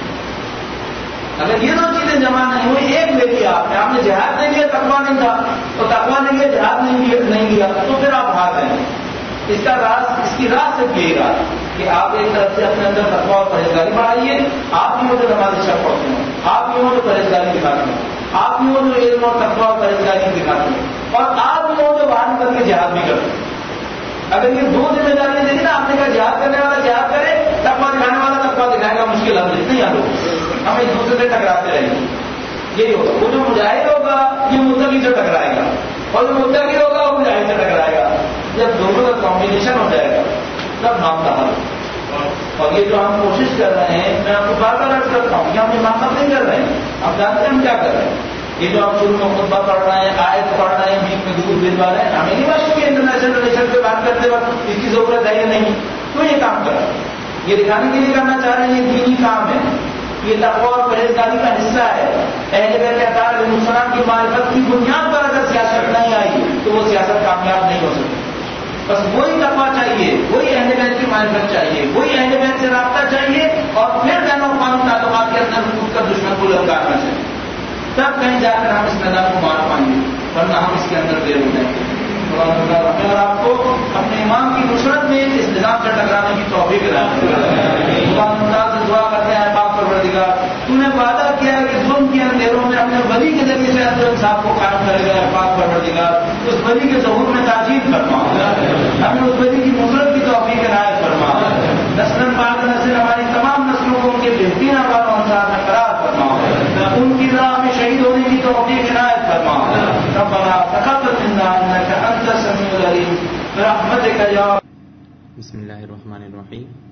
اگر یہ دو چیزیں جمع نہیں ہوئی، ایک لے لیا آپ نے، آپ نے جہاد نہیں لیا، تقویٰ نہیں تھا، تو تقویٰ نہیں لیا، جہاد نہیں لیا تو پھر آپ ہار گئے۔ اس کا راز، اس کی راز صرف یہی رہا کہ آپ ایک طرف سے اپنے اندر تقویٰ اور پرہیزگاری بڑھائیے، آپ ہی وہ جو نماز شب پڑھتے ہیں، آپ ہی وہ جو پرہیزگاری دکھاتے ہیں، آپ ہی وہ جو علم اور تقویٰ اور پرہیزگاری دکھاتے ہیں، اور آپ ہی وہ جو باہر نکل کے جہاد بھی کرتے ہیں۔ اگر یہ دو ذمہ داریاں دیکھیں نا، آپ نے کہا جہاد کرنے والا جہاد کرے، تقویٰ دکھانے والا تقویٰ دکھائے گا، مشکل حل نہیں حل ہوگا، ہم ایک دوسرے سے ٹکراتے رہیں گے۔ یہی ہوگا، وہ جو مجاہد ہوگا یہ متقی سے ٹکرائے گا، اور جو متقی ہوگا وہ مجاہد سے ٹکرائے گا۔ جب دونوں کا کمبینیشن ہو جائے گا تب معاملہ حل ہوگا۔ اور یہ جو ہم کوشش کر رہے ہیں، میں آپ کو بار بار عرض کرتا ہوں، یہ ہم یہ معاملہ نہیں کر رہے ہیں، ہم جانتے ہیں ہم کیا کر رہے ہیں۔ یہ جو آپ شروع میں خطبہ پڑھ رہے ہیں، آیت پڑھ رہے ہیں، بیچ میں دودھ بھجوا رہے ہیں، ہمیں نہیں معلوم کہ انٹرنیشنل ریلیشن پہ بات کرتے وقت اس کی ضرورت ہے یا نہیں، تو یہ کام کر رہے ہیں، یہ دکھانے کے لیے کرنا چاہ رہے ہیں یہ دینی کام ہے، یہ تقویٰ اور پرہیزگاری کا حصہ ہے۔ اہل بیت اطہار علیہ السلام کی معرفت کی بنیاد پر بس وہی تقویٰ چاہیے، وہی اہل بیت کی معرفت چاہیے، وہی اہل بیت سے رابطہ چاہیے، اور پھر بین الاقوامی تعلقات کے اندر خود کا دشمن کو للکارنا چاہیے، تب کہیں جا کر ہم اس میدان کو مار پائیں گے، ورنہ ہم اس کے اندر دیر ہو جائیں گے۔ اور آپ کو اپنے امام کی نصرت میں اس نظام سے ٹکرانے کی توفیق عطا فرمائے۔ خدا سے دعا کرتے ہیں پاک پروردگار، تو نے وعدہ کیا ہے کہ ظلم کے اندھیروں میں اپنے ولی کے ذریعے سے عدل انصاف کو قائم کرے گا۔ پاک پروردگار اس ولی کے ظہور میں تاکید فرما، ہمیں اس ولی کی نصرت کی توفیق عنایت فرما، نسل بعد نسل ہماری تمام نسلوں کو ان کے بہترین احوال و انصاف میں قرار فرما، ان کی راہ میں شہید ہونے کی توفیق عنایت فرما۔ ربنا تقبل منا انك انت السميع العليم برحمتك یا۔ بسم اللہ الرحمن الرحیم۔